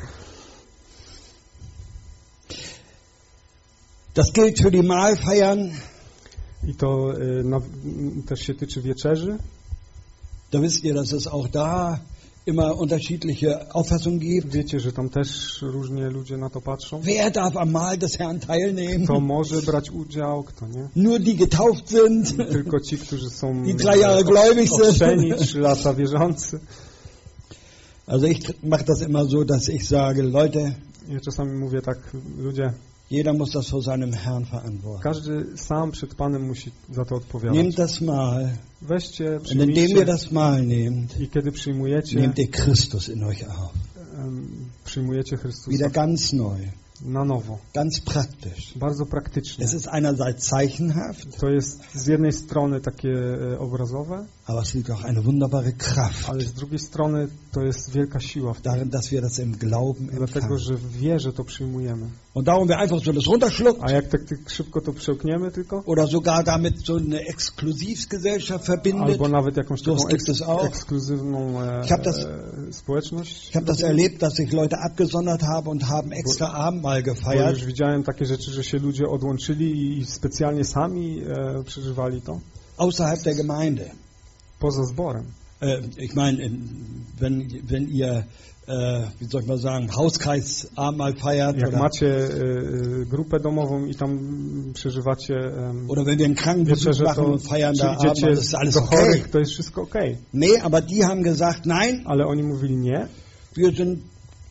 A: Das gilt für die Mahlfeiern.
B: I to też się tyczy wieczerzy.
A: Da wisst ihr, dass es auch da immer unterschiedliche Auffassungen gibt.
B: Wiecie, że tam też różnie ludzie na to patrzą.
A: Wer darf am Mahl des Herrn teilnehmen?
B: Kto może brać udział, kto nie.
A: Nur die getauft sind,
B: Tylko ci, którzy są
A: die 3 Jahre gläubig sind.
B: ochrzczeni, 3 lata wierzący.
A: Also ich mache das immer so, dass ich sage, Leute,
B: Ja czasami mówię tak, ludzie,
A: jeder muss das vor seinem Herrn verantworten.
B: każdy sam przed Panem musi za to odpowiadać.
A: Nehmt das Mahl
B: Weźcie,
A: und indem ihr
B: przyjmijcie
A: das Mahl nehmt,
B: i kiedy przyjmujecie,
A: nehmt ihr Christus in euch auf.
B: przyjmujecie Chrystusa
A: Wieder ganz neu,
B: na nowo.
A: ganz praktisch.
B: Bardzo praktycznie.
A: Es ist einerseits zeichenhaft,
B: To jest z jednej strony takie obrazowe,
A: aber es liegt auch eine wunderbare Kraft
B: ale z drugiej strony to jest wielka siła w tym.
A: darin, dass wir das im Glauben
B: Dlatego,
A: empfangen.
B: że w wierze to przyjmujemy.
A: Und darum wir einfach so das runterschluckt
B: A jak tak szybko to przełkniemy tylko,
A: oder sogar damit so eine Exklusivgesellschaft verbindet.
B: albo nawet jakąś taką
A: Das gibt es auch.
B: ekskluzywną
A: Ich hab das-
B: społeczność.
A: Ich habe das erlebt, dass sich Leute abgesondert haben und haben extra Abendmahl
B: Bo
A: gefeiert.
B: już widziałem takie rzeczy, że się ludzie odłączyli i specjalnie sami przeżywali to
A: Außerhalb der Gemeinde.
B: poza zborem.
A: Ich meine, wenn ihr, wie soll ich mal sagen, Hauskreis Abendmahl feiert
B: Jak macie grupę domową i tam przeżywacie
A: oder wenn wir einen Krankenbesuch
B: wieczerzę,
A: machen
B: to
A: und feiern
B: czy
A: da Abendmahl,
B: idziecie
A: das ist alles
B: do
A: okay.
B: chorych, to jest wszystko okej.
A: Nee, aber die haben gesagt, nein,
B: Ale oni mówili nie,
A: wir sind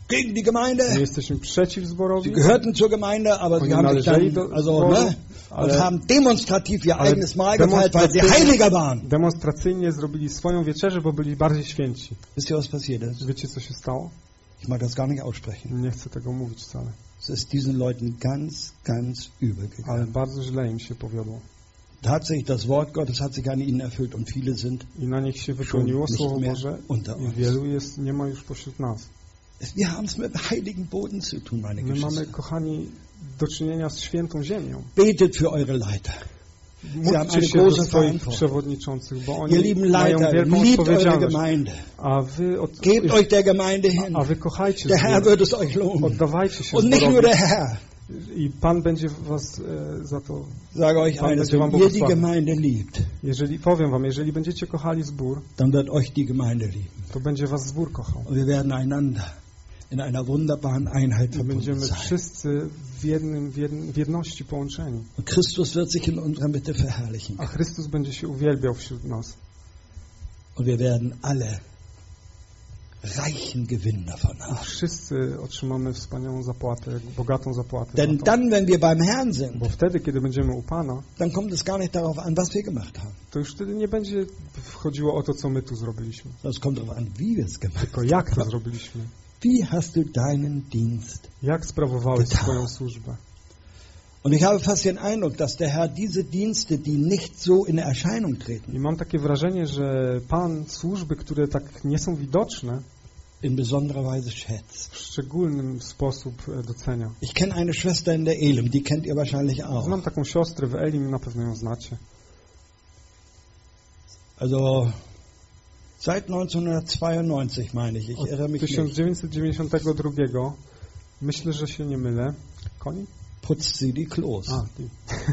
A: gegen die Gemeinde.
B: My jesteśmy przeciw
A: Sie
B: zborowi.
A: gehörten zur Gemeinde, aber sie
B: Oni
A: haben sich
B: należeli
A: dann,
B: do
A: also,
B: zboru,
A: ne, und
B: ale-
A: haben demonstrativ ihr
B: ale
A: eigenes Mahl gefeiert, weil sie
B: demonstracyjnie-
A: heiliger waren.
B: Demonstracyjnie zrobili swoją wieczerzę, bo byli bardziej święci.
A: Wisst ihr, was passiert ist?
B: Wiecie, co się stało?
A: Ich mag das gar nicht aussprechen.
B: Nie chcę tego mówić wcale.
A: Es ist diesen Leuten ganz, ganz übel
B: Ale
A: gegangen.
B: bardzo źle im się powiodło.
A: Tatsächlich, das Wort Gottes hat sich an ihnen erfüllt und viele sind
B: I na nich się wypełniło
A: nicht
B: Słowo
A: mehr
B: Boże
A: unter
B: i
A: uns.
B: wielu nie ma już pośród nas.
A: Wir haben es mit heiligen Boden zu tun, meine
B: My mamy,
A: Geschwister.
B: kochani, do czynienia z świętą ziemią.
A: Betet für eure Leiter. Sie haben
B: Módlcie
A: eine
B: się do
A: große
B: swoich
A: Verantwortung.
B: przewodniczących, bo
A: Ihr
B: oni
A: lieben
B: mają
A: Leiter,
B: wielką
A: liebt eure
B: odpowiedzialność.
A: Gemeinde.
B: A wy,
A: Gebt euch der Gemeinde hin.
B: a wy kochajcie
A: Der Herr
B: zbór.
A: wird es euch lohnen.
B: Oddawajcie się
A: Und nicht nur
B: zborowi.
A: der Herr.
B: I Pan będzie was za to...
A: Ich sage euch
B: Pan
A: eines,
B: będzie wam
A: wenn ihr die
B: błogosławił.
A: Gemeinde liebt,
B: Powiem wam, jeżeli będziecie kochali zbór,
A: dann wird euch die Gemeinde lieben.
B: to będzie was zbór kochał.
A: Und wir werden einander in einer wunderbaren Einheit
B: I
A: verbunden
B: będziemy
A: sein.
B: wszyscy w jedności połączeni.
A: Und Christus wird sich in unserer Mitte verherrlichen.
B: A Chrystus będzie się uwielbiał wśród nas.
A: Und wir werden alle reichen Gewinn davon
B: I
A: haben.
B: wszyscy otrzymamy wspaniałą zapłatę, bogatą zapłatę.
A: Denn
B: za to.
A: dann, wenn wir beim Herrn sind,
B: Bo wtedy, kiedy będziemy u Pana,
A: dann kommt es gar nicht darauf an, was wir gemacht haben.
B: to już wtedy nie będzie wchodziło o to, co my tu zrobiliśmy.
A: Sondern es kommt darauf an, wie wir es gemacht
B: Tylko jak to
A: haben.
B: zrobiliśmy.
A: Wie hast du deinen Dienst?
B: Jak sprawowałeś
A: Getan.
B: swoją służbę.
A: Und ich habe fast den Eindruck, dass der Herr diese Dienste, die nicht so in Erscheinung treten,
B: I mam takie wrażenie, że Pan służby, które tak nie są widoczne,
A: in besonderer Weise schätzt.
B: w szczególny sposób docenia.
A: Ich kenne eine Schwester in der Elim, die kennt ihr wahrscheinlich auch.
B: Znam taką siostrę w Elim, na pewno ją znacie.
A: Also seit 1992 meine ich irre mich nicht,
B: 1992, myślę, że się nie mylę. Koni?
A: putzt sie die Klos
B: A, ty.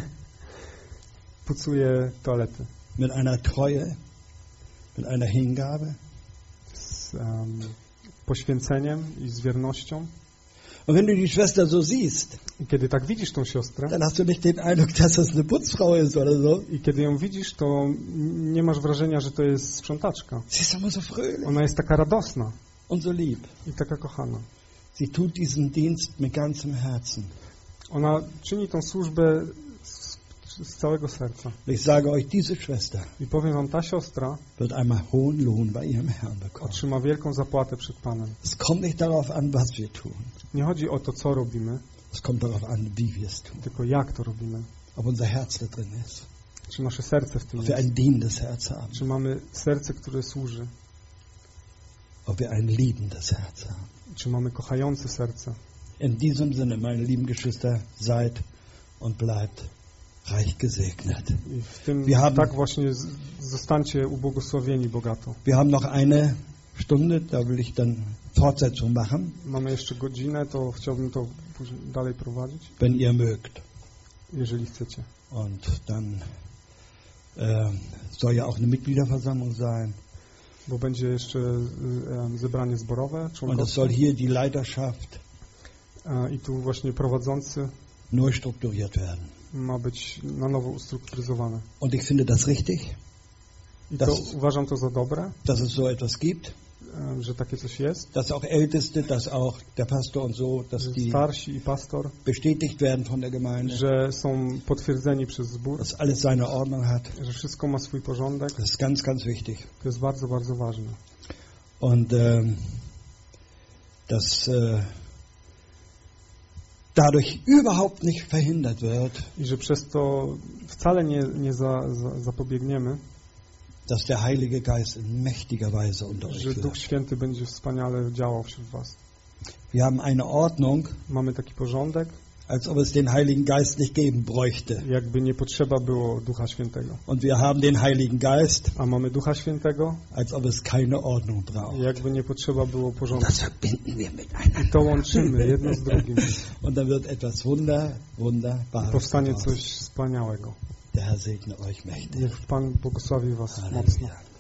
B: Pucuje toalety.
A: mit einer Treue, mit einer Hingabe.
B: Z poświęceniem i z wiernością.
A: Und wenn du die Schwester so siehst,
B: I kiedy tak widzisz tą siostrę,
A: dann hast du nicht den Eindruck, dass das eine Putzfrau ist oder so.
B: i kiedy ją widzisz, to nie masz wrażenia, że to jest sprzątaczka.
A: Sie ist immer so fröhlich
B: Ona jest taka radosna
A: und so lieb.
B: i taka kochana.
A: Sie tut diesen Dienst mit ganzem Herzen.
B: Ona czyni tą służbę z całego serca.
A: Ich sage euch, diese Schwester
B: I powiem wam, ta siostra
A: wird einmal hohen Lohn bei ihrem Herrn bekommen.
B: otrzyma wielką zapłatę przed Panem.
A: Es kommt nicht darauf an, was wir tun.
B: Nie chodzi o to, co robimy,
A: Es kommt darauf an, wie wir es tun.
B: tylko jak to robimy.
A: Ob unser Herz da drin ist.
B: Czy nasze serce w tym
A: Ob wir
B: jest.
A: ein dienendes Herz haben.
B: Czy mamy serce, które służy.
A: Ob wir ein liebendes Herz haben.
B: Czy mamy kochające serce.
A: In diesem Sinne, meine lieben Geschwister, seid und bleibt reich gesegnet.
B: I w tym
A: Wir haben-
B: tak właśnie zostańcie ubłogosławieni bogato.
A: Wir haben noch eine Stunde, da will ich dann Fortsetzung machen,
B: Mamy jeszcze godzinę, to chciałbym to później dalej prowadzić,
A: wenn ihr mögt.
B: jeżeli chcecie.
A: Und dann soll ja auch eine Mitgliederversammlung sein.
B: Bo będzie jeszcze zebranie zborowe,
A: Und es
B: członkowskie.
A: soll hier die Leiterschaft
B: I tu właśnie prowadzący
A: neu strukturiert werden.
B: ma być na nowo ustrukturyzowane.
A: Und ich finde das richtig,
B: I
A: Das-
B: to uważam to za dobre,
A: dass es so etwas gibt,
B: że takie coś jest,
A: dass auch Älteste, dass auch der Pastor und so, dass
B: że
A: die
B: starsi i pastor,
A: bestätigt werden von der Gemeinde,
B: że są potwierdzeni przez zbór,
A: dass alles seine Ordnung hat.
B: że wszystko ma swój porządek.
A: Das ist ganz, ganz wichtig.
B: To jest bardzo, bardzo ważne.
A: Und dass dadurch überhaupt nicht verhindert wird,
B: I że przez to wcale nie zapobiegniemy,
A: dass der Heilige Geist in mächtiger Weise unter euch
B: że Duch
A: wirkt.
B: Święty będzie wspaniale działał wśród was.
A: Wir haben eine Ordnung,
B: Mamy taki porządek,
A: als ob es den Heiligen Geist nicht geben bräuchte.
B: jakby nie potrzeba było Ducha Świętego.
A: Und wir haben den Heiligen Geist,
B: A mamy Ducha Świętego,
A: als ob es keine Ordnung braucht.
B: jakby nie potrzeba było porządku.
A: Das verbinden wir miteinander.
B: To łączymy jedno z drugim.
A: Und dann wird etwas Wunderbares
B: Powstanie
A: daraus.
B: coś wspaniałego.
A: Der Herr segne euch mächtig.
B: Niech Pan błogosławi was mocno.
A: Halleluja.